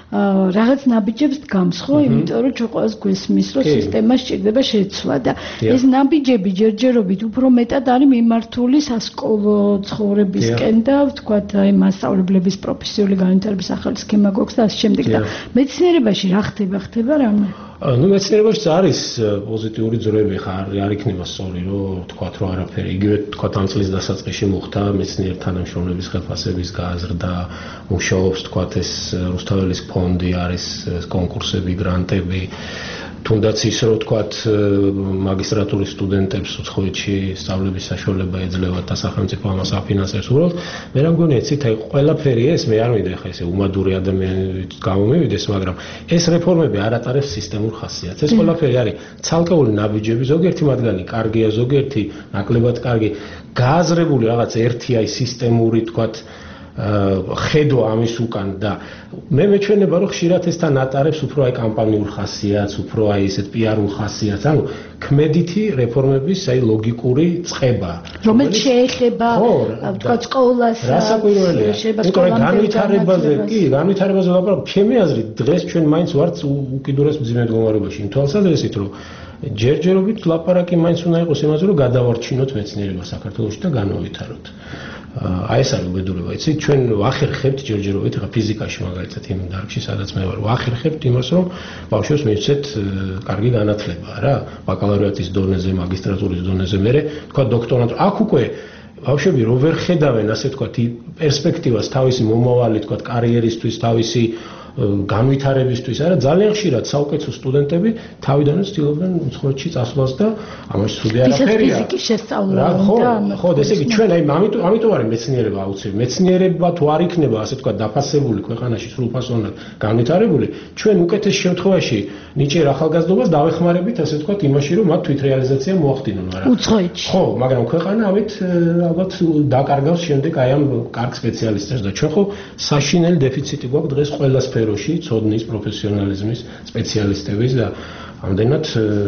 რაღაც ნაბიჯებს დგამს, ხო? იმიტომ რომ ჩვენ ყველას გვესმის, რომ სისტემა სჭირდება შეცვლა და ეს ნაბიჯები ჯერჯერობით უფრო მეტად არის მიმართული სასკოლო ცხოვრებისკენ და ვთქვათ, აი მასწავლებლების პროფესიული განვითარების ახალი სქემა გვაქვს და ასე შემდეგ და მეცნიერებაში რა ხდება რამე? ну მეცნიერებაშიც არის პოზიტიური ძროები ხა არ იქნება სწორი რომ ვთქვათ რომ არაფერი იგივე ვთქვათ ამ წლის დასაწყისში მოხდა მეცნიერ თანამშრომლების ხელფასების გააზრდა მუშაობს ვთქვათ ეს რუსთაველის ფონდი არის კონკურსები გრანტები თუნდაც ის რომ ვთქვათ მაგისტრატურის სტუდენტებს უცხოეთში სწავლების საშუალება ეძლევათ და სახელმწიფო ამას აფინანსებს უბრალოდ მე რა მგონია იცით აი ყველაფერი ეს მე არ მინდა ხა ესე უმადური ადამიანით გამომივიდეს მაგრამ ეს რეფორმები არ ატარებს სისტემურ ხასიათს ეს ყველაფერი არის ცალკეული ნაბიჯები ზოგიერთი მათგანი კარგია ზოგიერთი ნაკლებად კარგი გააზრებული რაღაც ერთი აი სისტემური ვთქვათ ხედვა ამის უკან და მე მეჩვენება რომ ხშირად ესთან ატარებს უფრო აი კამპანიურ ხასიათს, უფრო აი ესეთ პიარულ ხასიათს, ანუ ქმედითი რეფორმების აი ლოგიკური წყება. რომელიც შეეხება ვთქვათ სკოლას, რასაკვირველია. განვითარებაზე, კი, განვითარებაზე ვაპარაკობ. ჩემი აზრით, დღეს ჩვენ მაინც ვართ უკიდურეს მძიმე მდგომარეობაში. იმ თვალსაზრისით, რომ ჯერჯერობით ლაპარაკი მაინც უნდა იყოს იმაზე, რომ გადავარჩინოთ მეცნიერება საქართველოში და განავითაროთ. აი ეს არის უბედურება, იცი, ჩვენ ვახერხებთ ჯერჯერობით, ხა ფიზიკაში მაგალითად იმ დარგში, სადაც მე ვარ, ვახერხებთ იმას, რომ ბავშვებს მივცეთ კარგი განათლება, რა, ბაკალავრიატის დონეზე, მაგისტრატურის დონეზე, მერე, თქვა დოქტორანტ, აქ უკვე ბავშვები რო ვერ ხედავენ, ასე თქვა, პერსპექტივას, თავისი მომავალი, თქვა, კარიერისთვის, თავისი განვითარებისთვის არა ძალიან ხშირად საუკეთესო სტუდენტები თავიდანვე ცდილობდნენ უცხოეთში წასვლას და ამაში ცუდი არაფერია. ფიზიკის შესწავლა ხო, ესე იგი ჩვენ ამიტომ არის მეცნიერება აუცილებელი. მეცნიერება თუ არ იქნება ასე თქვა დაფასებული ქვეყანაში სრულფასოვნად განვითარებული, ჩვენ უკეთეს შემთხვევაში ნიჭიერ ახალგაზრდობას დავეხმარებით ასე თქვა იმაში, რომ მათ თვითრეალიზაცია მოახდინონ, არა? უცხოეთში. ხო, მაგრამ ქვეყანა ამით ალბათ დაკარგავს შემდეგ აი ამ კარგ სპეციალისტებს და ჩვენ ხო საშინელი დეფიციტი გვაქვს დღეს ყველა სფეროში, ცოდნის, პროფესიონალიზმის, სპეციალისტების და ამდენად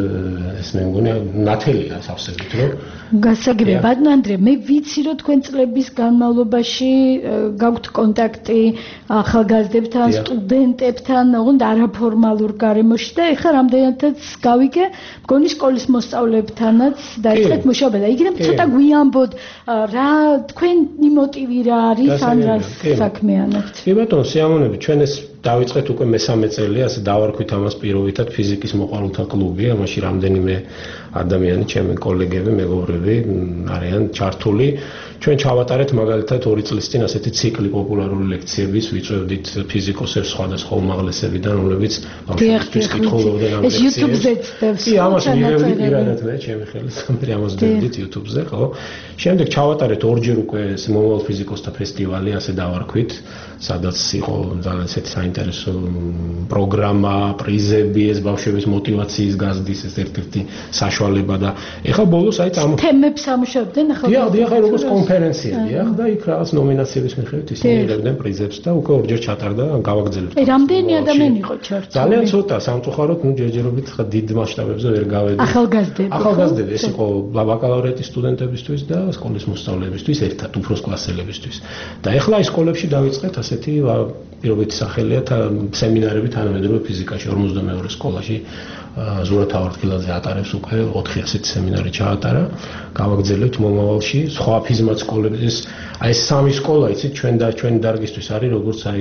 ეს მე მგონი ნათელია სავსებით, რომ გასაგებია. ბატონო ანდრია, მე ვიცი რომ თქვენ წლების განმავლობაში გაქვთ კონტაქტი ახალგაზრდებთან, სტუდენტებთან, ოღონდ არაფორმალურ გარემოში და ეხლა რამდენადაც გავიგე, მგონი სკოლის მოსწავლეებთანაც დაიწყეთ მუშაობა და იგივე ცოტა გვიამბოთ რა თქვენი მოტივი რა არის ან რა საქმიანობთ. კი ბატონო, სიამოვნებით, ჩვენ ეს დავიწყეთ უკვე მესამე წელი, ასე დავარქვით ამას პირობითად ფიზიკის მოყვარულთა კლუბი, ამაში რამდენიმე ადამიანი, ჩემი კოლეგები, მეგობრები არიან ჩართული. ჩვენ ჩავატარეთ მაგალითად 2 წლის წინ ასეთი ციკლი პოპულარული ლექციების, ვიწვევდით ფიზიკოსებს სხვადასხვა უმაღლესებიდან, რომლებიც ბავშვებისთვის კითხულობდნენ ამ ლექციებს. ეს YouTube-ზეც დევს. კი, ამას მივევდი პირადად მე, ჩემი ხელით, მე ამას დევდით YouTube-ზე, ხო? შემდეგ ჩავატარეთ ორჯერ უკვე მომავალ ფიზიკოსთა ფესტივალი, ასე დავარქვით, სადაც იყო ძალიან ესეთი საინტერესო პროგრამა, პრიზები, ეს ბავშვების მოტივაციის გაზრდის ეს ერთ-ერთი საშუალება და ეხლა ბოლოს აი ამ თემებს ამუშავებდნენ ახალგაზრდები. დიახ, ახლა როგორც კონფერენცია, დიახ და იქ რაღაც ნომინაციების მიხედვით ისინი იღებდნენ პრიზებს და უკვე ორჯერ ჩატარდა, გავაგრძელებთ. რამდენი ადამიანი იყო ჩართული? ძალიან ცოტა, სამწუხაროდ, ჯერჯერობით ხა დიდ მასშტაბებზე ვერ გავედი. ახალგაზრდები, ეს იყო ბაკალავრიატის სტუდენტებისთვის და სკოლის მოსწავლეებისთვის, ერთად უფროს კლასელებისთვის. და ეხლა ის სკოლებში დავიწყეთ ასეთი პირობითი სახელია სემინარები თანამედროვე ფიზიკაში 52 სკოლაში ზურაბ თავარდქილაძე ატარებს უკვე 4 ასეთი სემინარი ჩაატარა. გავაგრძელებთ მომავალში სხვა ფიზმატ სკოლების აი ეს 3 სკოლა იცით ჩვენი დარგისთვის არის როგორც აი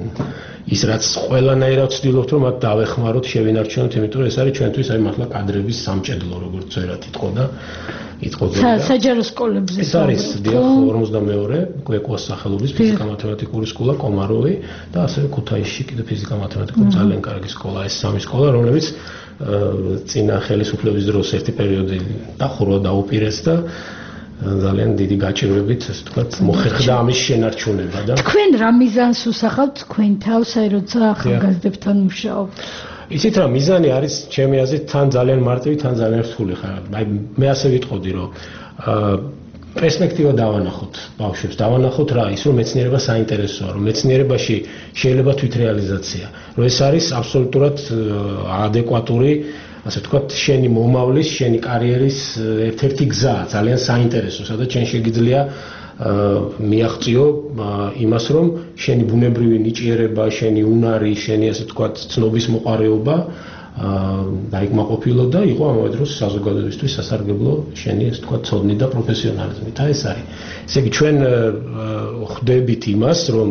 ის რაც ყველანაირად ვცდილობთ რომ მათ დავეხმაროთ შევინარჩუნოთ იმიტომ რომ ეს არის ჩვენთვის აი მართლა კადრების სამჭედლო როგორც ვერათ იტყოდა საჯარო სკოლებზე ეს არის 42 კვეკუას სახელობის ფიზიკა-მათემატიკური სკოლა კომაროვი და ასევე ქუთაისში კიდე ფიზიკა-მათემატიკური ძალიან კარგი სკოლა ეს 3 სკოლა რომლებიც წინა ხელისუფლების დროს ერთი პერიოდი დახურვა დაუპირეს და ძალიან დიდი გაჭირვებით ასე ვთქვათ მოხერხდა ამის შენარჩუნება და თქვენ რა მიზანს უსახავთ თქვენ თავს აი როცა ახალგაზრდებთან მუშაობთ იცით რა მიზანი არის ჩემი აზრით თან ძალიან მარტივი თან ძალიან რთული ხარ აი მე ასე ვიტყოდი რომ პერსპექტივა დავანახოთ ბავშვებს დავანახოთ რა ის რომ მეცნიერება საინტერესოა რომ მეცნიერებაში შეიძლება თვითრეალიზაცია რომ ეს არის აბსოლუტურად ადეკვატური ასე ვთქვათ შენი მომავლის შენი კარიერის ერთ-ერთი გზა ძალიან საინტერესო სადაც შენ შეგიძლია მიაღწიო იმას რომ შენი ბუნებრივი ნიჭიერება შენი უნარი შენი ასე ვთქვათ ცნობის მოყარეობა დაიკმაყოფილო და იყო ამავე დროს საზოგადოებისთვის სასარგებლო შენი ასე ვთქვათ ცოდნი და პროფესიონალიზმი და ეს არის ესე იგი ჩვენ ხვდებით იმას რომ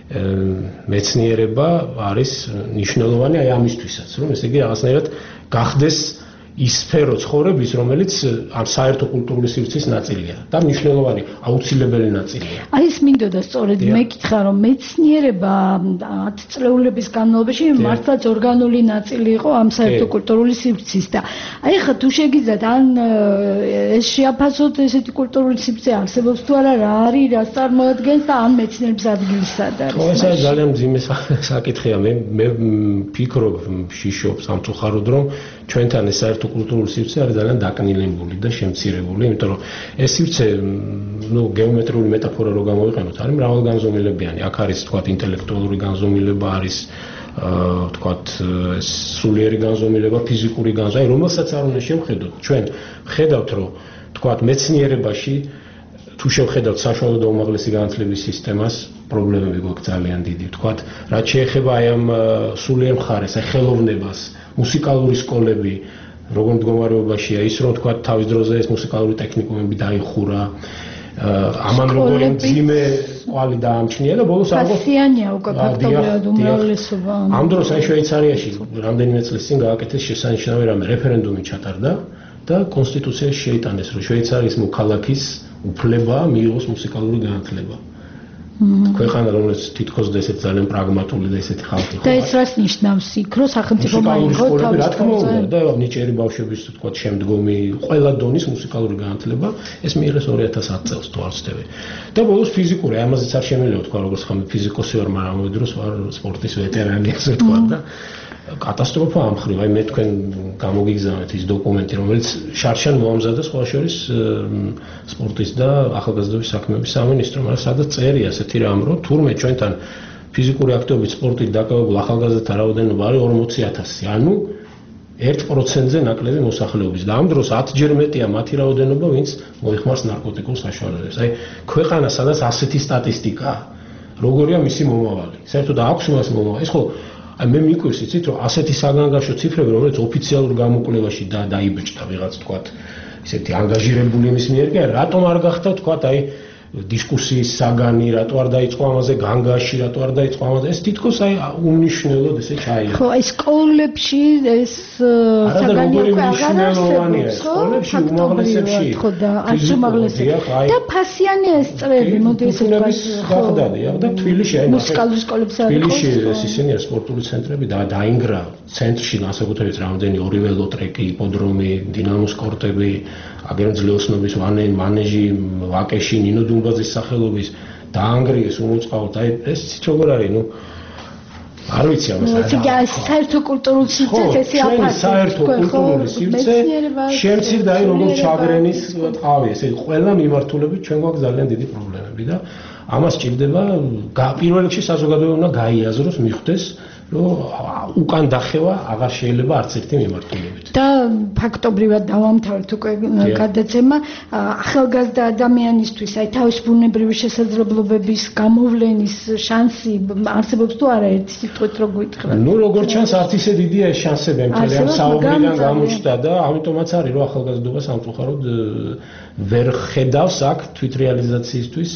მეცნიერება არის მნიშვნელოვანი აი ამისთვისაც რომ ესე იგი რაღაცნაირად გახდეს ის სფერო ცხოვრების რომელიც ამ საერთო კულტურული სივრცის ნაწილია და მნიშვნელოვანი აუცილებელი ნაწილია. აი ეს მინდოდა სწორედ მეკითხა რომ მეცნიერება 10 წლეულების განმავლობაში მართლაც ორგანული ნაწილი იყო ამ საერთო კულტურული სივრცის და აი ხა თუ შეგიძლიათ ან ეს შეაფასოთ ესეთი კულტურული სივრცე არსებობს თუ არა რა არის რა წარმოადგენს და ან მეცნიერების ადგილი სად არის. ხო ეს არის ძალიან მძიმე საკითხია მე ვფიქრობ შიშობ სამწუხაროდ რომ ჩვენთან ეს საერთო კულტურული სივრცე არის ძალიან დაკნილებული და შემცირებული, იმიტომ რომ ეს სივრცე, გეომეტრიული მეტაფორა რო გამოვიყენოთ, არის მრავალგანზომილებიანი. აქ არის თქვათ ინტელექტუალური განზომილება, არის თქვათ სულიერი განზომილება, ფიზიკური განზომილება, აი რომელსაც არ უნდა შევხედოთ. ჩვენ ხედავთ რომ თქვათ მეცნიერებაში თუ შევხედავთ საშუალო და უმაღლესი განათლების სისტემას, პრობლემები გვაქვს ძალიან დიდი. თქვათ, რაც შეეხება აი ამ სულიერ მხარეს, აი ხელოვნებას, მუსიკალური სკოლები როგორ მდგომარეობაშია ის რომ თქვა თავის დროზე ეს მუსიკალური ტექნიკუმები დაიხურა ამან როგორ მძიმე კვალი დაამჩნია და ბოლოს ფასიანია უკვე ფაქტობრივად უმრავლესობა ამ დროს აი შვეიცარიაში რამდენიმე წლის წინ გააკეთეს შესანიშნავი რამე რეფერენდუმი ჩატარდა და კონსტიტუციაში შეიტანეს რომ შვეიცარიის მოქალაქის უფლება მიიღოს მუსიკალური განათლება ქვეყანა რომელიც თითქოს ესეთ ძალიან პრაგმატული და ესეთი ხალხი ხო და ეს რას ნიშნავს იქ რომ სახელმწიფო მაიღო თავის რა თქმა უნდა და ნიჭიერი ბავშვების თქო შემდგომი ყველა დონის მუსიკალური განათლება ეს მიიღეს 2010 წელს თუ არ ვცდები და ბოლოს ფიზიკური ამაზეც არ შემიძლია თქვა როგორც ხომ ფიზიკოსი ვარ მაგრამ ამ დროს ვარ სპორტის ვეტერანი ასე თქვა და კატასტროფა ამ ხრივ აი მე თქვენ გამოგიგზავნეთ ის დოკუმენტი რომელიც შარშან მოამზადა სხვა შორის სპორტის და ახალგაზრდობის საქმეების სამინისტრო მაგრამ სადაც წერია ასეთი რამ რომ თურმე ჩვენთან ფიზიკური აქტივობით სპორტით დაკავებულ ახალგაზრდათა რაოდენობა არის 40,000 ანუ 1%-ზე ნაკლები მოსახლეობის და ამ დროს 10-ჯერ მეტია მათი რაოდენობა ვინც მოიხმარს ნარკოტიკულ საშუალებებს აი ქვეყანა სადაც ასეთი სტატისტიკა როგორია მისი მომავალი საერთოდ აქვს მას მომავალი ეს ხო აი მე მიკვირს იცით რომ ასეთი საგანგაშო ციფრები რომელიც ოფიციალურ გამოკვლევაში დაიბეჭდა ვიღაც თქვათ ისეთი ანგაჟირებული იმის მიერ კი რატომ არ გახდა თქვათ აი დისკუსიის საგანი რატო არ დაიწყო ამაზე განგაში რატო არ დაიწყო ამაზე ეს თითქოს აი უმნიშვნელოდ ესე ჩაიგდა ხო აი სკოლებში ეს საგანი უკვე აღარ არსებობს სკოლებში უმაღლესებში ხო და არც უმაღლესებში და ფასიანი ეს წრები მოდი ესე გახდა და თბილისში აი მუსიკალური სკოლებს არის თბილისში ეს ისინი სპორტული ცენტრები და დაინგრა ცენტრში განსაკუთრებით რამდენი ორი ველოტრეკი იპოდრომი დინამოს კორტები აგერძლეოსნობის მანეჟი ვაკეში ნინო დუმბაძის სახელობის დაანგრიეს უმოწყალოდ აი ეს როგორ არის ნუ არ ვიცი ამას რა საერთო კულტურულ სივრცეს ესე აფასებს საერთო კულტურული სივრცე შემცირდა აი როგორც ჩაგრენის ტყავი ესე ყველა მიმართულებით ჩვენ გვაქვს ძალიან დიდი პრობლემები და ამას ჭირდება პირველ რიგში საზოგადოება უნდა გაიაზროს მიხვდეს რომ უკან დახევა აღარ შეიძლება არც ერთი მიმართულებით. და ფაქტობრივად დავამთავრეთ უკვე გადაცემა ახალგაზრდა ადამიანისთვის აი თავის ბუნებრივი შესაძლებლობების გამოვლენის შანსი არსებობს თუ არა ერთი სიტყვით რო გითხრათ. ნუ როგორც ჩანს არც ისე დიდია ეს შანსები მთელი ამ საუბრიდან გამოჩნდა და ამიტომაც არის რომ ახალგაზრდობა სამწუხაროდ ვერ ხედავს აქ თვითრეალიზაციისთვის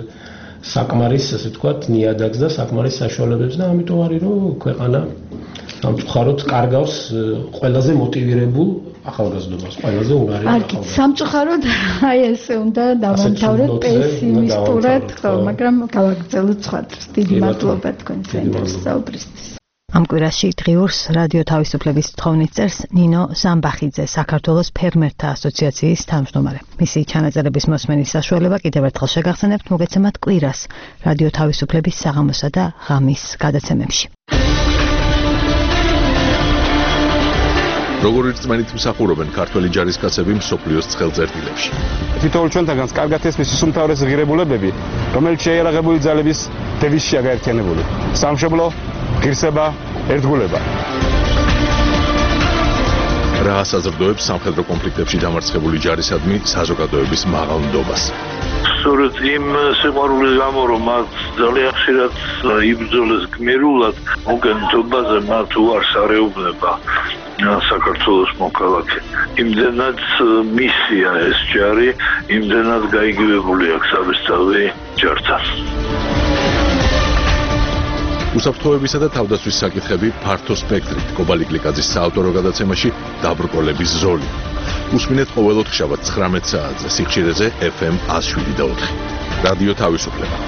საკმარის ასე ვთქვათ ნიადაგს და საკმარის საშუალებებს და ამიტომ არის რომ ქვეყანა სამწუხაროდ კარგავს ყველაზე მოტივირებულ ახალგაზრდობას ყველაზე უნარი ახალგაზრდობას სამწუხაროდ აი ესე უნდა დავამთავროთ პესიმისტურად ხო მაგრამ გავაგრძელოთ სხვა დროს დიდი მადლობა თქვენს ინტერესაუბრისთვის ამ კვირაში დღიურს რადიო თავისუფლების თხოვნით წერს ნინო ზამბახიძე, საქართველოს ფერმერთა ასოციაციის თავმჯდომარე. მისი ჩანაწერების მოსმენის საშუალება კიდევ ერთხელ შეგახსენებთ მოგეცემათ კვირას რადიო თავისუფლების საღამოსა და ღამის გადაცემებში. როგორი რწმენით მსახურობენ ქართველი ჯარისკაცები მსოფლიოს ცხელწერტილებში. თითოეულ ჩვენთაგანს კარგად ესმის ის უმთავრესი ღირებულებები, რომელიც შეიარაღებული ძალების დევიზშია გაერთიანებული. სამშობლო, ღირსება, ერთგულება. რა ასაზრდოებს სამხედრო კონფლიქტებში დამარცხებული ჯარისადმი საზოგადოების მაღალ ნდობას. სწორედ იმ სიყვარულის გამო რომ მათ ძალიან ხშირად იბრძოლეს გმირულად მოგენთობაზე მათ უარს არეუბნება საქართველოს მოქალაქე. იმდენად მისია ეს ჯარი, იმდენად გაიგივებული აქვს საბესწავლი ჯართან. უსაფრთხოებისა და თავდაცვის საკითხები ფართო სპექტრით კობალი გლიკაძის საავტორო გადაცემაში დაბრკოლების ზოლი. უსმინეთ ყოველ ოთხშაბათ 19 საათზე სიხშირეზე FM 107.4. რადიო თავისუფლება.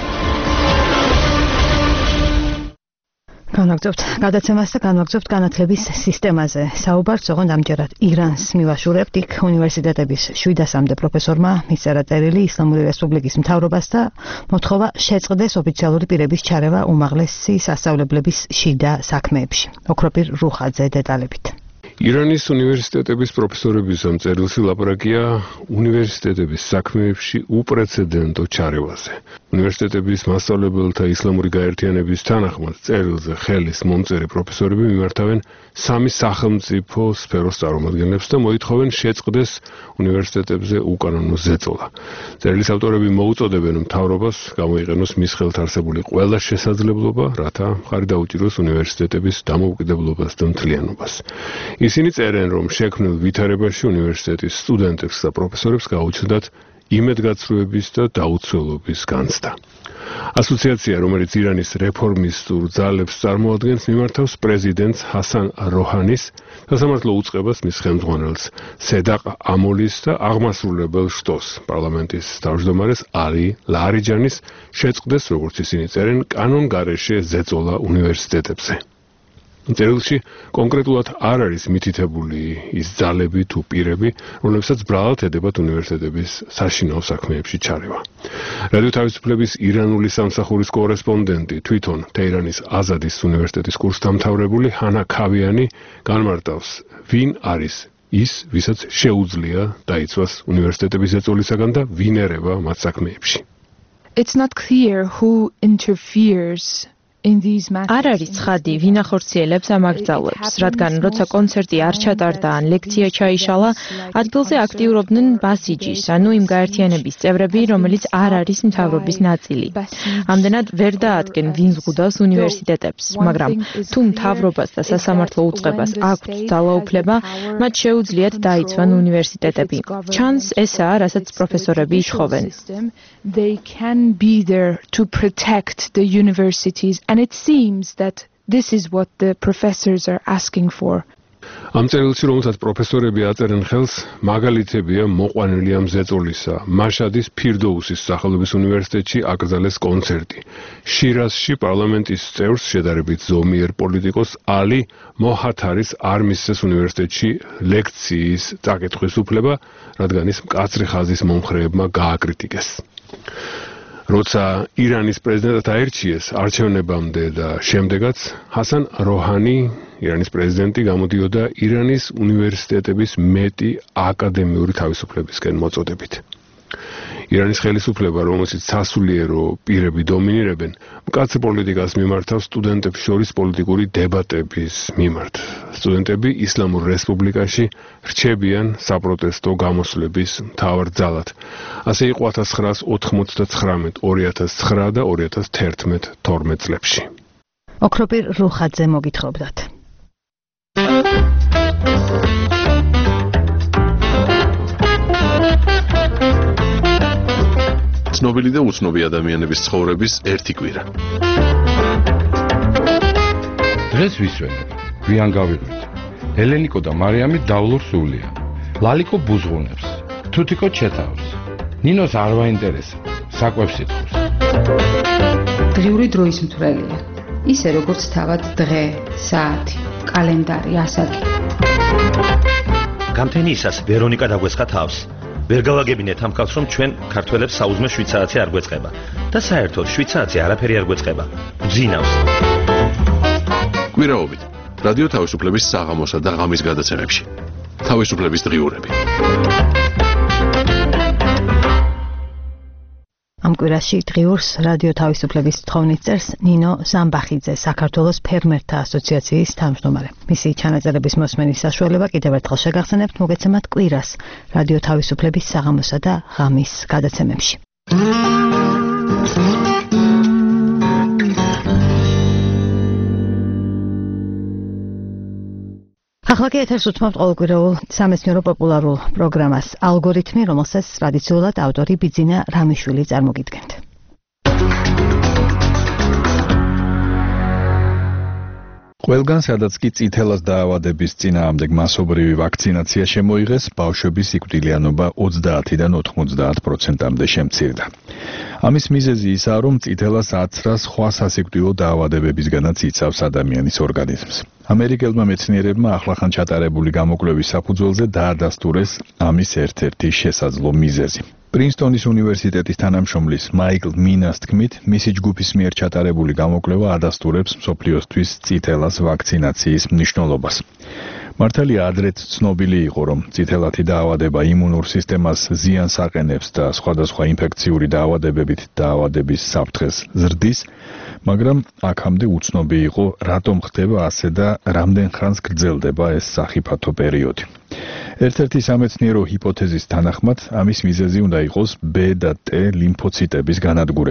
განაგზობთ გადაცემას და განაგზობთ განათლების სისტემაზე. საუბარს ოღონდ ამჯერად ირანს მივაშურებთ. იქ უნივერსიტეტების 700-მდე პროფესორმა მისწერა წერილი ისლამური რესპუბლიკის მთავრობას და მოთხოვა შეწყდეს ოფიციალური პირების ჩარევა უმაღლესი სასწავლებლების შიდა საქმეებში. ოქროპირ რუხაძე დეტალებით. ირანის უნივერსიტეტების პროფესორების ამ წერილში ლაპარაკია უნივერსიტეტების საქმეებში უპრეცედენტო ჩარევაზე. უნივერსიტეტების მასწავლებელთა ისლამური გაერთიანების თანახმად წერილზე ხელის მომწერი პროფესორები მიმართავენ სამი სახელმწიფო სფეროს წარმომადგენლებს და მოითხოვენ შეწყდეს უნივერსიტეტებზე უკანონო ზეწოლა. წერილის ავტორები მოუწოდებენ მთავრობას გამოიყენოს მის ხელთ არსებული ყველა შესაძლებლობა, რათა მხარი დაუჭიროს უნივერსიტეტების დამოუკიდებლობას და მთლიანობას. ისინი წერენ, რომ შექმნილ ვითარებაში უნივერსიტეტის სტუდენტებს და პროფესორებს გაუჩნდათ იმედგაცრუების და დაუცველობის განცდა. ასოციაცია, რომელიც ირანის რეფორმისტურ ძალებს წარმოადგენს, მიმართავს პრეზიდენტს ჰასან როჰანის, სასამართლო უწყებას მის ხელმძღვანელს სედაყ ამოლის და აღმასრულებელ შტოს პარლამენტის თავმჯდომარეს ალი ლარიჯანის შეწყდეს, როგორც ისინი წერენ, კანონგარეშე ზეწოლა უნივერსიტეტებზე. წერილში კონკრეტულად არ არის მითითებული ის ძალები თუ პირები, რომლებსაც ბრალად ედებათ უნივერსიტეტების საშინაო საქმეებში ჩარევა. რადიო თავისუფლების ირანული სამსახურის კორესპონდენტი, თვითონ თეირანის აზადის უნივერსიტეტის კურსდამთავრებული ჰანა ქავიანი განმარტავს, ვინ არის ის, ვისაც შეუძლია დაიცვას უნივერსიტეტების ზეწოლისაგან და ვინ ერევა მათ საქმეებში. It's not clear who interferes არ არის ცხადი, ვინ ახორციელებს ამ აკრძალვებს, რადგან როცა კონცერტი არ ჩატარდა ან ლექცია ჩაიშალა, ადგილზე აქტიურობდნენ ბასიჯის, ანუ იმ გაერთიანების წევრები, რომელიც არ არის მთავრობის ნაწილი. ამდენად ვერ დაადგენ, ვინ ზღუდავს უნივერსიტეტებს, მაგრამ თუ მთავრობას და სასამართლო უწყებას აქვთ ძალაუფლება, მათ შეუძლიათ დაიცვან უნივერსიტეტები. ჩანს ესაა, რასაც პროფესორები ითხოვენ. They can be there to protect the universities. And it seems that this is what the professors are asking for. ამ წერილში, რომელსაც პროფესორები აწერენ ხელს, მაგალითებია მოყვანილი ამ ზეწოლისა. მაშადის ფირდოუსის სახელობის უნივერსიტეტში აკრძალეს კონცერტი. შირაზში პარლამენტის წევრს შედარებით ზომიერ პოლიტიკოს ალი მოჰათარის არ მისცეს უნივერსიტეტში ლექციის წაკითხვის უფლება, რადგან ის მკაცრი ხაზის მომხრეებმა გააკრიტიკეს. როცა ირანის პრეზიდენტად აირჩიეს არჩევნებამდე და შემდეგაც ჰასან როჰანი, ირანის პრეზიდენტი, გამოდიოდა ირანის უნივერსიტეტების მეტი აკადემიური თავისუფლებისკენ მოწოდებით. ირანის ხელისუფლება, რომელშიც სასულიერო პირები დომინირებენ, მკაცრ პოლიტიკას მიმართავს სტუდენტებს შორის პოლიტიკური დებატების მიმართ. სტუდენტები ისლამურ რესპუბლიკაში რჩებიან საპროტესტო გამოსვლების მთავარ ძალად. ასე იყო 1999, 2009 და 2011-12 წლებში. ოქროპირ რუხაძე მოგითხრობდათ. ცნობილი და უცნობი ადამიანების ცხოვრების ერთი კვირა. დღეს ვისვენებ, გვიან გავიღვით. ელენიკო და მარიამი დავლურ სულია. ლალიკო ბუზღუნებს, თუთიკო ჩეთავს. ნინოს არ ვაინტერესებს, საკვებს იტყვის. დღიური დროის მთვრელია. ისე როგორც თავად დღე, საათი, კალენდარი, ასაკი. გამთენიისას ვერონიკა დაგვესხა თავს. ვერ გავაგებინეთ ამ კაცს, რომ ჩვენ ქართველებს საუზმე 7 საათი არ გვეწყება და საერთოდ 7 საათი არაფერი არ გვეწყება. გძინავს. კვირაობით რადიო თავისუფლების საღამოსა და ღამის გადაცემებში. თავისუფლების დღიურები. ამ კვირაში დღიურს რადიო თავისუფლების თხოვნით წერს ნინო ზამბახიძე, საქართველოს ფერმერთა ასოციაციის თავმჯდომარე. მისი ჩანაწერების მოსმენის საშუალება კიდევ ერთხელ შეგახსენებთ, მოგეცემათ კვირას რადიო თავისუფლების საღამოსა და ღამის გადაცემებში. ახლა კი ეთერს უთმობთ ყოველკვირეულ სამეცნიერო პოპულარულ პროგრამას ალგორითმი, რომელსაც ტრადიციულად ავტორი ბიძინა რამიშვილი წარმოგიდგენთ. ყველგან სადაც კი წითელას დაავადების წინააღმდეგ მასობრივი ვაქცინაცია შემოიღეს, ბავშვების სიკვდილიანობა 30-დან 90%-მდე შემცირდა. ამის მიზეზი ისაა, რომ წითელას აცრას სხვა სასიკვდილო დაავადებებისგანაც იცავს ადამიანის ორგანიზმს. ამერიკელმა მეცნიერებმა ახლახან ჩატარებული გამოკვლევის საფუძველზე დაადასტურეს ამის ერთ-ერთი შესაძლო მიზეზი. პრინსტონის უნივერსიტეტის თანამშრომლის მაიკლ მინას თქმით, მისი ჯგუფის მიერ ჩატარებული გამოკვლევა ადასტურებს მსოფლიოსთვის წითელას ვაქცინაციის მნიშვნელობას. მართალია ადრეც ცნობილი იყო, რომ წითელათი დაავადება იმუნურ სისტემას ზიანს აყენებს და სხვადასხვა ინფექციური დაავადებებით დაავადების საფრთხეს ზრდის, მაგრამ აქამდე უცნობი იყო, რატომ ხდება ასე და რამდენ ხანს გრძელდება ეს სახიფათო პერიოდი. ერთ-ერთი სამეცნიერო ჰიპოთეზის თანახმად, ამის მიზეზი უნდა იყოს B და T ლიმფოციტების განადგურება.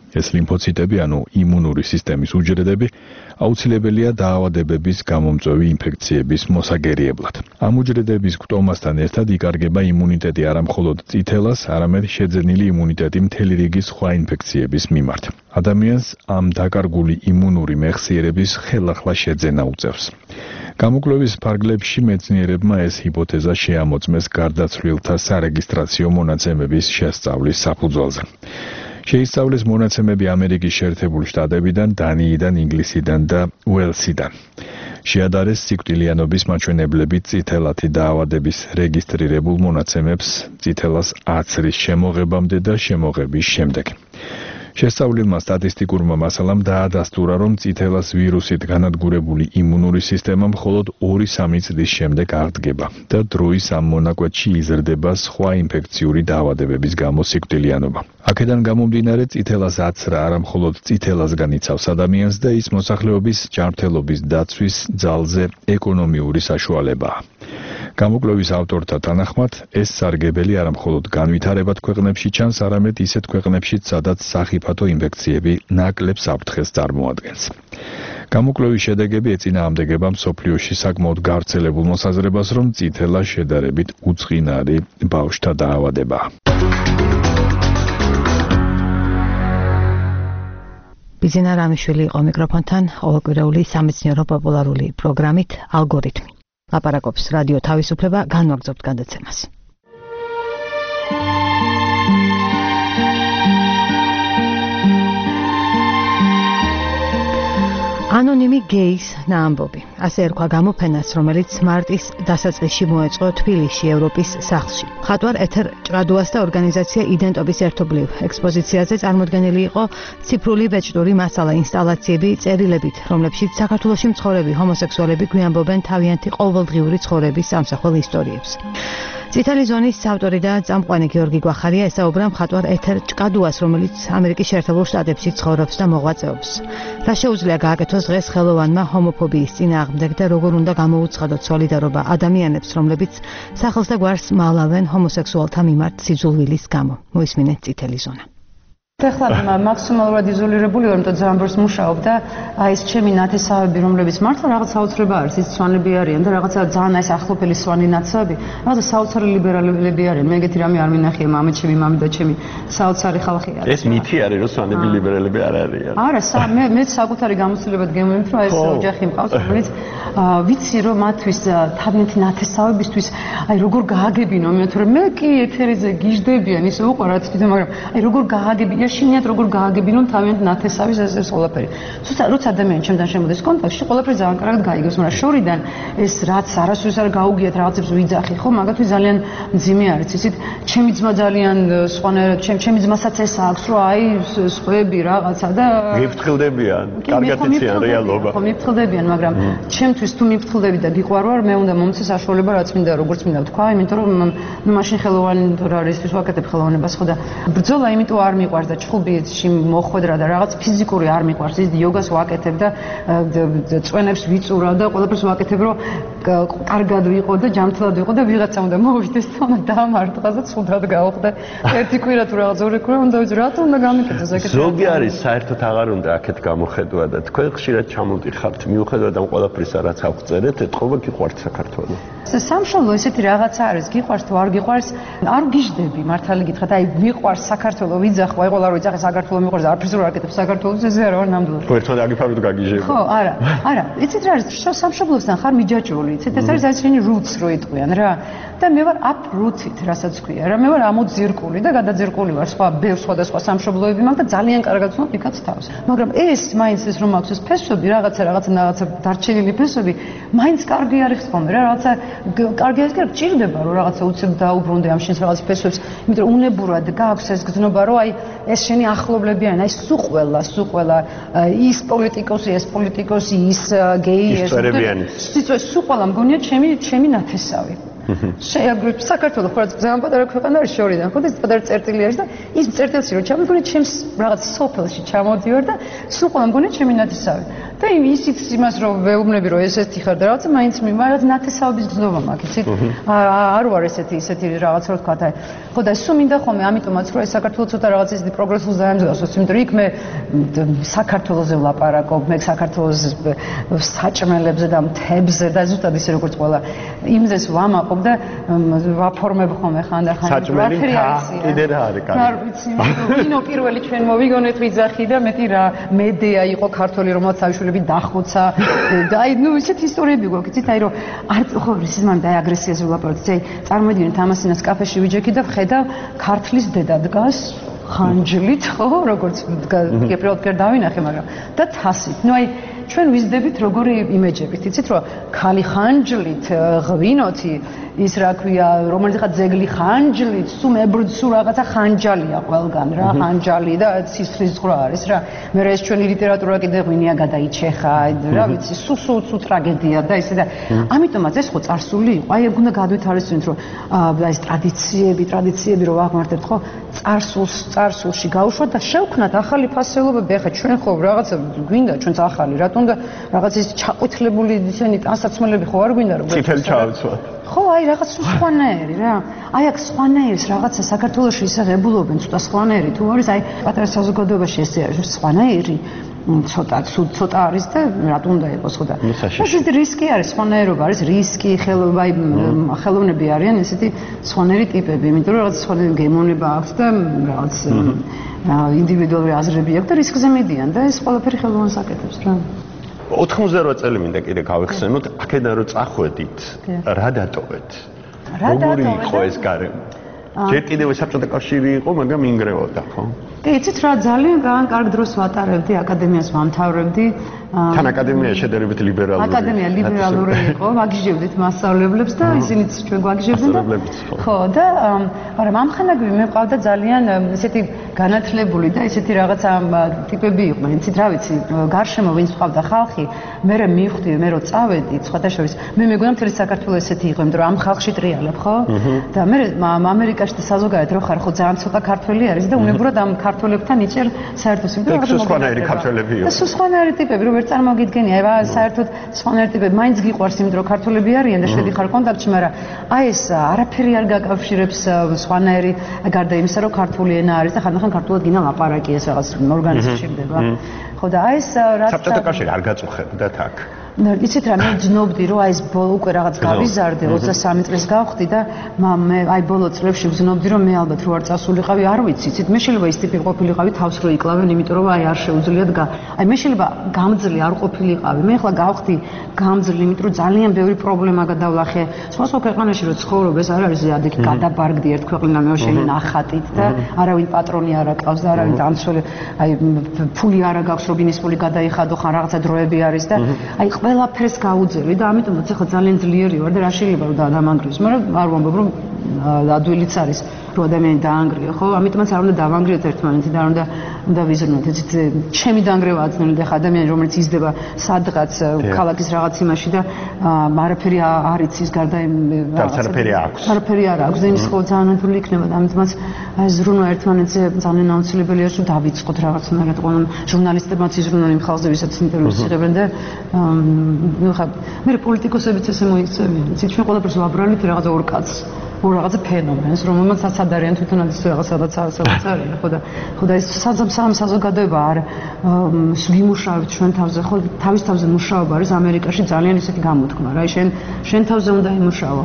ეს ლიმფოციტები, ანუ იმუნური სისტემის უჯრედები, აუცილებელია დაავადებების გამომწვევი ინფექციების მოსაგერიებლად. ამ უჯრედების გვტომასთან ერთად იკარგება იმუნიტეტი არა მხოლოდ წითელას, არამედ შეძენილი იმუნიტეტი მთელი რიგი სხვა ინფექციების მიმართ. ადამიანს ამ დაკარგული იმუნური მეხსიერების ხელახლა შეძენა უწევს. გამოკვლევის ფარგლებში მეცნიერებმა ეს ჰიპოთეზა შეამოწმეს გარდაცვლილთა სარეგისტრაციო მონაცემების შესწავლის საფუძველზე. შეისწავლეს მონაცემები ამერიკის შეერთებული შტატებიდან, დანიიდან, ინგლისიდან და უელსიდან. შეადარეს სიკვდილიანობის მაჩვენებლები წითელათი დაავადების რეგისტრირებულ მონაცემებს წითელას აცრის შემოღებამდე და შემოღების შემდეგ. შესწავლილმა სტატისტიკურმა მასალამ დაადასტურა, რომ წითელას ვირუსით განადგურებული იმუნური სისტემა მხოლოდ 2-3 წლის შემდეგ აღდგება და დროის ამ მონაკვეთში იზრდება სხვა ინფექციური დაავადებების გამო სიკვდილიანობა. აქედან გამომდინარე, წითელას აცრა არა მხოლოდ წითელასგან იცავს ადამიანს და ის მოსახლეობის ჯანმრთელობის დაცვის ძალზე ეკონომიური საშუალებაა. გამოკვლევის ავტორთა თანახმად, ეს სარგებელი არა მხოლოდ განვითარებად ქვეყნებში ჩანს, არამედ ისეთ ქვეყნებშიც, სადაც სახიფათო ინფექციები ნაკლებ საფრთხეს წარმოადგენს. გამოკვლევის შედეგები ეწინააღმდეგება მსოფლიოში საკმაოდ გავრცელებულ მოსაზრებას, რომ წითელა შედარებით უწყინარი ბავშვთა დაავადებაა. ბიზინა რამიშვილი იყო მიკროფონთან, ყოველკვირეული სამეცნიერო პოპულარული პროგრამით ალგორითმი. ლაპარაკობს რადიო თავისუფლება, განვაგრძობთ გადაცემას. ანონიმი გეის ნაამბობი. ასე ერქვა გამოფენას, რომელიც მარტის დასაწყისში მოეწყო თბილისში, ევროპის სახლში. მხატვარ ეთერ ჭყადუას და ორგანიზაცია იდენტობის ერთობლივ ექსპოზიციაზე წარმოდგენილი იყო ციფრული ბეჭდური მასალა, ინსტალაციები, წერილებით, რომლებშიც საქართველოში მცხოვრები ჰომოსექსუალები გვიამბობენ თავიანთი ყოველდღიური ცხოვრების სამსახვალ ისტორიებს. წითელი ზონის ავტორი და წამყვანი გიორგი გვახარია ესაუბრა მხატვარ ეთერ ჭყადუას, რომელიც ამერიკის შეერთებულ შტატებში ცხოვრობს და მოღვაწეობს. რა შეუძლია გააკეთოს დღეს ხელოვანმა ჰომოფობიის წინააღმდეგ და როგორ უნდა გამოუცხადოთ სოლიდარობა ადამიანებს, რომლებიც სახლს და გვარს მალავენ ჰომოსექსუალთა მიმართ სიძულვილის გამო. მოისმინეთ წითელი ზონა. ეხლა მაქსიმალურად იზოლირებული ვარ, იმიტომ ძალიან ბევრს მუშაობ და აი ეს ჩემი ნათესავები, რომლებიც მართლა რაღაც საოცრება არის, ის სვანები არიან და რაღაცა ძალიან ეს ახლოფელი სვანი ნაცავები, რაღაცა საოცარი ლიბერალები არიან. მე ეგეთი რამე არ მინახია, ჩემი მამი და ჩემი საოცარი ხალხი არის. ეს მითი არის, რომ სვანები ლიბერალები არ არიან. არა, მე საკუთარი გამოცდილებად გემოვნებთ, რომ ეს ოჯახი მყავს, რომელიც ვიცი, რომ მათთვის თავიანთი ნათესავებისთვის აი როგორ გააგებინო, მე კი ეთერიზე გიждდებიან, ისე უყარათ თვითონ, მაგრამ აი როგორ გააგებინო შინიათ როგორ გააგებინონ თავიანთ ნათესავის ეს ყველაფერი. როცა ადამიანი ჩემთან შემოდის კონტაქტში, ყველაფერი ძალიან კარგად გაიგებს, მაგრამ შორიდან ეს რაც არასდროს არ გაუგიათ რაღაცებს ვიძახი, ხო, მაგათვე ძალიან მძიმე არის. იცით, ჩემი ძმა ძალიან სხვანაირად, ჩემი ძმასაც ეს აქვს, რომ აი სხვები რაღაცა და მიფრთხილდებიან, კარგად იციან რეალობა. ხო, მიფრთხილდებიან, მაგრამ ჩემთვის თუ მიფრთხილდები და გიყვარვარ, მე უნდა მომცე საშუალება რაც მინდა, როგორც მინდა ვთქვა, იმიტომ რომ მაშინ ხელოვანი თუ რა არის, ის ვაკეთებ ხელოვნებას, ხო და ბრძოლა იმიტომ არ მიყვარს და ჩხუბიში მოხვედრა და რაღაც ფიზიკური არ მიყვარს, ის იოგას ვაკეთებ და წვენებს ვიწურავ და ყველაფერს ვაკეთებ, რომ კარგად ვიყო და ჯანმრთელად ვიყო და ვიღაცა უნდა მოვიდეს და უნდა დამარტყას და ცუდად გავხდა. ერთი კვირა თუ რაღაც ორი კვირა უნდა ვიცი, რატო უნდა გამიკეთოს ეგეთი. ზოგი არის საერთოდ აღარ უნდა აქეთ გამოხედვა და თქვენ ხშირად ჩამოდიხართ, მიუხედავად ამ ყველაფრისა, რაც აღწერეთ, ეთყობა გიყვართ საქართველო. სამშობლო ესეთი რაღაცა არის, გიყვარს თუ არ გიყვარს, არ გიждდები, მართალი გითხრათ, აი მიყვარს საქართველო, ვიძახვა, აი ყველა რო ვიძახე საქართველო მიყვარს, არაფერს რო არ აკეთებ საქართველოს, ესე არა ვარ ნამდვილად. ხო, ერთმანეთს აგიფაროთ გაგიჟებ. ხო, არა, იცით რა არის, სამშობლოსთან ხარ მიჯაჭვული, იცით, ეს არის ისინი roots რო იტყვიან რა. და მე ვარ uprooted, რასაც ქვია რა, მე ვარ ამოძირკული და გადაძირკული ვარ, ბევრ სხვადასხვა სამშობლოები მაქვს და ძალიან კარგად ვცნობ იქაც თავს. მაგრამ ეს მაინც ეს რომ აქვს ეს ფესვები, რაღაცა დარჩენილი ფესვები, მაინც კარგი არის ხოლმე რა, რაღაცა კარგი არის, გჭირდება რომ რაღაცა უცებ დაუბრუნდე ამ შენს რაღაც ფესვებს, იმიტომ რომ უნებურად გააქვს ეს გზნობა, რომ აი ეს შენი ახლობლები არიან, აი სულ ყველა ის პოლიტიკოსი, ის გეი, ეს წერებიანი. სულ ყველა მგონია ჩემი ნათესავი. შეაგრეთ საქართველოს ხო ძალიან პატარა ქვეყანა არის შორიდან, ხო და ეს პატარა წერტილი არის და ის წერტილში რომ ჩამოვიდნენ ჩემს რაღაც სოფელში ჩამოდივარ და სულ ყველა მგონია ჩემი ნათესავი. და ისიც იმას რომ ვეუბნები რომ ესეთი ხარ და რაღაცა მაინც ნათესაობის გზნობა მაქვს იცით არ ვარ ესეთი რაღაცა რო თქვა და ხო და სულ მინდა ხოლმე ამიტომაც რომ ეს საქართველოს ცოტა რაღაც ისეთი პროგრესულ ზამს გასვას იმიტომ რომ იქ მე საქართველოზე ვლაპარაკობ მე საქართველოს საჭმელებზე და მთებზე და ზუსტად ისე როგორც ყველა იმზეს ვამაყობ და ვაფორმებ ხოლმე ხანდახან საჭმელი კიდე რა არის კარი არ ვიცი ვინო პირველი ჩვენ მოვიგონეთ ვიძახი და მეტი რა მედეა იყო ქართველი რომელსაც თავშულები დახოცა და აი ნუ ისეთი ისტორიები გვაქვს იცით აი რომ არ ხო ისიც მან და აგრესიაზე ვლაპარაკობთ აი წარმოვიდგინეთ ამასინას კაფეში ვიჯექი და ვხედავ ქართლის დედა დგას ხანჯლით ხო როგორც პირველად კი არ დავინახე მაგრამ და თასით ნუ აი ჩვენ ვიზდებით როგორი იმეჯებით იცით რომ ქალი ხანჯლით ღვინოთი ის რა ქვია რომელიც ხა ძეგლი ხანჯლით სულ მებრძ სულ რაღაცა ხანჯალია ყველგან რა ხანჯალი და სისხლის ზღვრა არის რა მე ეს ჩვენი ლიტერატურა კიდე ღვინია გადაიჩეხა რა ვიცი სულ ტრაგედია და ისე და ამიტომაც ეს ხო წარსული იყო აი ეგ უნდა გადვითარისწინოთ რომ ეს ტრადიციები რომ ვაღმართებთ ხო წარსულში გაუშვა და შევქნათ ახალი ფასეულობები ახლა ჩვენ ხო რაღაცა გვინდა ჩვენც ახალი რატომ და რაღაც ის ჩაყვითლებული ისენი ტანსაცმელები ხო არ გვინდა რომ წითელი ჩავიცვათ ხო აი რაღაც სხვანაირი რა აი აქ სხვანაირის რაღაცა საქართველოში ისე ღებულობენ ცოტა სხვანაირი თუ არის აი პატარა საზოგადოებაში ესე არის სხვანაირი ცოტა არის და რატომ უნდა იყოს ხო და ეს რისკი არის სხვანაირობა არის რისკი ხელოვნები არიან ესეთი სხვანაირი ტიპები იმიტომ რომ რაღაც სხვანაირი გემოვნება აქვს და რაღაც ინდივიდუალური აზრები აქვს და რისკზე მიდიან და ეს ყველაფერი ხელოვნებას აკეთებს რა 98 წელი მინდა კიდე გავიხსენოთ აქედან რომ წახვედით რა დატოვეთ როგორი იყო ეს გარემო ჯერ კიდევ საბჭოთა კავშირი იყო მაგრამ ინგრეოდა ხო კი იცით რა ძალიან კარგ დროს ვატარებდი აკადემიას ვამთავრებდი თან აკადემია შედარებით ლიბერალური აკადემია ლიბერალური იყო ვაგიჟებდით მასწავლებლებს და ისინიც ჩვენ გვაგიჟებდნენ ხო და მაგრამ ამხანაგები მე მყავდა ძალიან ესეთი განათლებული და ესეთი რაღაცა ტიპები იყვნენ იცით რა ვიცი გარშემო ვინც მყავდა ხალხი მე მივხვდი მე რო წავედი სხვადასხვა მე მეგონა მთელი საქართველოს ესეთი იყო იმიტომ რომ ამ ხალხში ტრიალებ ხო და მე ამერიკაში და საზოგადოებრივ რო ხარ ხო ძალიან ცოტა ქართველი არის და უნებურად ამ ქართველებთან იჭერ საერთოდ სიმდიდრე და სხვანაირი ქართველები იყო და სხვანაირი ტიპები რომ ვერ წარმოგიდგენია აი საერთოდ სხვანაირი ტიპები მაინც გიყვარს იმით რომ ქართველები არიან და შედიხარ კონტაქტში მაგრამ აი ეს არაფერი არ გაკავშირებს სხვანაირი გარდა იმისა რომ ქართული ენა არის და ხანდახან ქართულად გინდა ლაპარაკი ეს რაღაც ორგანიზმში ხდება ხო და აი ეს რაც საბჭოთა კავშირი არ გაწუხებდათ აქ იცით რა მე ვძნობდი რომ აი ეს უკვე რაღაც გავიზარდე 23 წელს გავხდი და მე აი ბოლო წლებში ვძნობდი რომ მე ალბათ რო არ წასულიყავი არ ვიცი იცით მე შეიძლება ის ტიპი ყოფილიყავი თავს რო იკლავენ იმიტომ რომ აი არ შეუძლიათ აი მე შეიძლება გამძლე არ ყოფილიყავი მე ახლა გავხდი გამძლე იმიტომ რომ ძალიან ბევრი პრობლემა გადავლახე სხვა ქვეყანაში რო ცხოვრობ ეს არ არის ზეადიქი გადაბარგდი ერთ ქვეყნიდან მეოშენი ნახატით და არავინ პატრონი არ აკავს და არავინ დამცველი აი ფული არ აქვს რომ ბინის ფული გადაიხადო ხან რაღაცა დროები არის და აი ყველაფერს გაუძელი და ამიტომაც ახლა ძალიან ძლიერი ვარ და რა შეიძლება რომ დავანგრიოს მაგრამ არ ვამბობ რომ ადვილიც არის რომ ადამიანი დაანგრიო ხო ამიტომაც არ უნდა დავანგრიოთ ერთმანეთი და არ უნდა ვიზრუნოთ იცით ჩემი დანგრევა აცნელი და ადამიანი რომელიც იზრდება სადღაც ქალაქის რაღაც იმაში და არაფერი არ იცის გარდა არაფერი აქვს არაფერი არ აქვს და იმის ხო ძალიან ადვილი იქნება და ამიტომაც ზრუნვა ერთმანეთზე ძალიან აუცილებელია რომ დავიწყოთ რაღაცნაირად ყოველ ჟურნალისტებმაც იზრუნონ იმ ხალხზე ვისაც ინტერვიუს იღებენ და ნუ ხა მე პოლიტიკოსებიც ესე მოიქცევიან იცით ჩვენ ყველაფერს ვაბრალით რაღაცა ორ კაცს or რაღაც ფენომენს, რომელსაც ადარიან თვითონაც რაღაცადაც არის, ხო და ეს საზოგადოება არ ვიმუშავებთ ჩვენ თავზე, ხო თავის თავზე მუშაობა არის ამერიკაში ძალიან ისეთი გამოთქმა რა, შენ თავზე უნდა იმუშაო.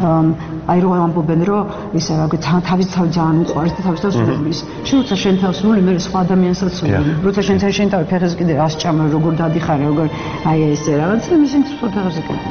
აი რომ ამბობენ რომ ისე რა თავის თავი ძალიან უყვარს და თავის თავს სულის. შენ როცა შენ თავს სული, მე სხვა ადამიანსაც სული. როცა შენ თავი ფეხზე კიდე ასჭამე როგორ დადიხარ, როგორ აი ესე რაღაც და მისინ სხვა ფეხზე კიდე.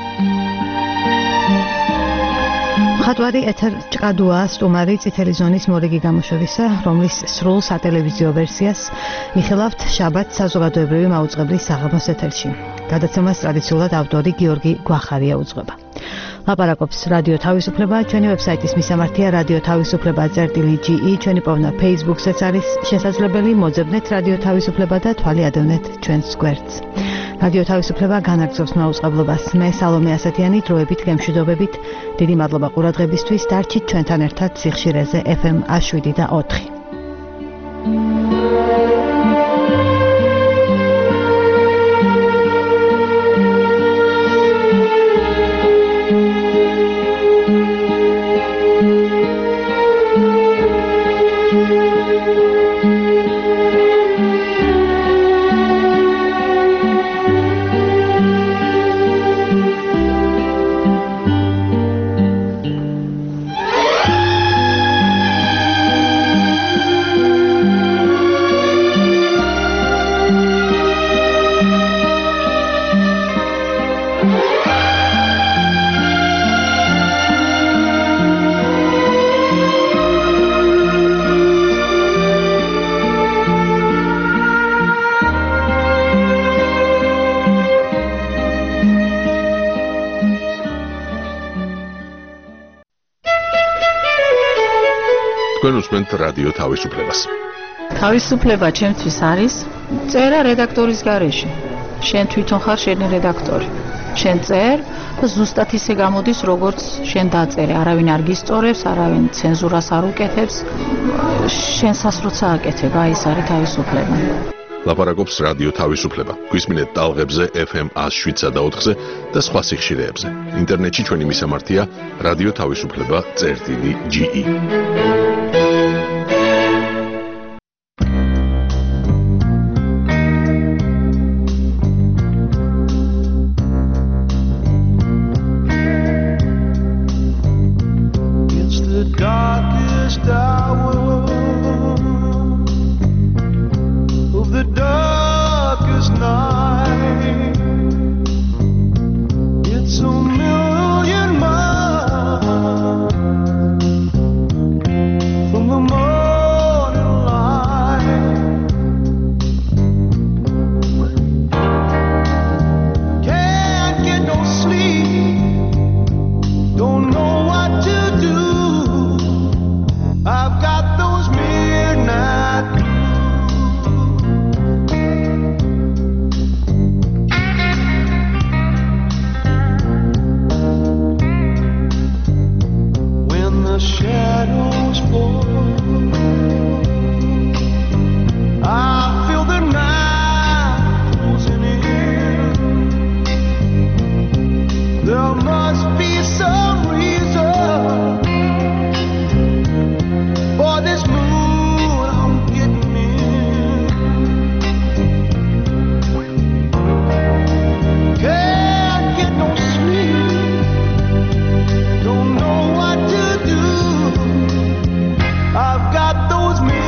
ხატვარი ეთერ ჭყადუა სტუმარი წითელი ზონის მორიგი გამოშვებისა, რომლის სრულ სატელევიზიო ვერსიას მიხილავთ შაბათ საზოგადოებრივი მაუწყებლის საღამოს ეთერში. გადაცემას ტრადიციულად ავტორი გიორგი გვახარია უძღვება. ლაპარაკობს რადიო თავისუფლება, ჩვენი ვებსაიტის მისამართია radioთავისუფლება.ge, ჩვენი პოვნა Facebook-საც არის შესაძლებელი, მოძებნეთ რადიო თავისუფლება და თვალი ადევნეთ ჩვენს გვერდს. რადიო თავისუფლება განაგრძობს მაუწყებლობას. მე სალომე ასათიანი დროებით გემშვიდობებით. დიდი მადლობა ყურადღებისთვის. დარჩით ჩვენთან ერთად სიხშირეზე FM 7 და 4. ჩვენ უსმენთ რადიო თავისუფლებას. თავისუფლება ჩემთვის არის წერა რედაქტორის გარეშე. შენ თვითონ ხარ შენი რედაქტორი. შენ წერ და ზუსტად ისე გამოდის, როგორც შენ დაწერე. არავინ არ გისწორებს, არავინ ცენზურას არ უკეთებს. შენსას როცა აკეთებ, აი ეს არის თავისუფლება. ლაპარაკობს რადიო თავისუფლება. გვისმინეთ ტალღებზე FM 107.4-ზე და სხვა სიხშირეებზე. ინტერნეტში ჩვენი მისამართია რადიო თავისუფლება.ge. I've got those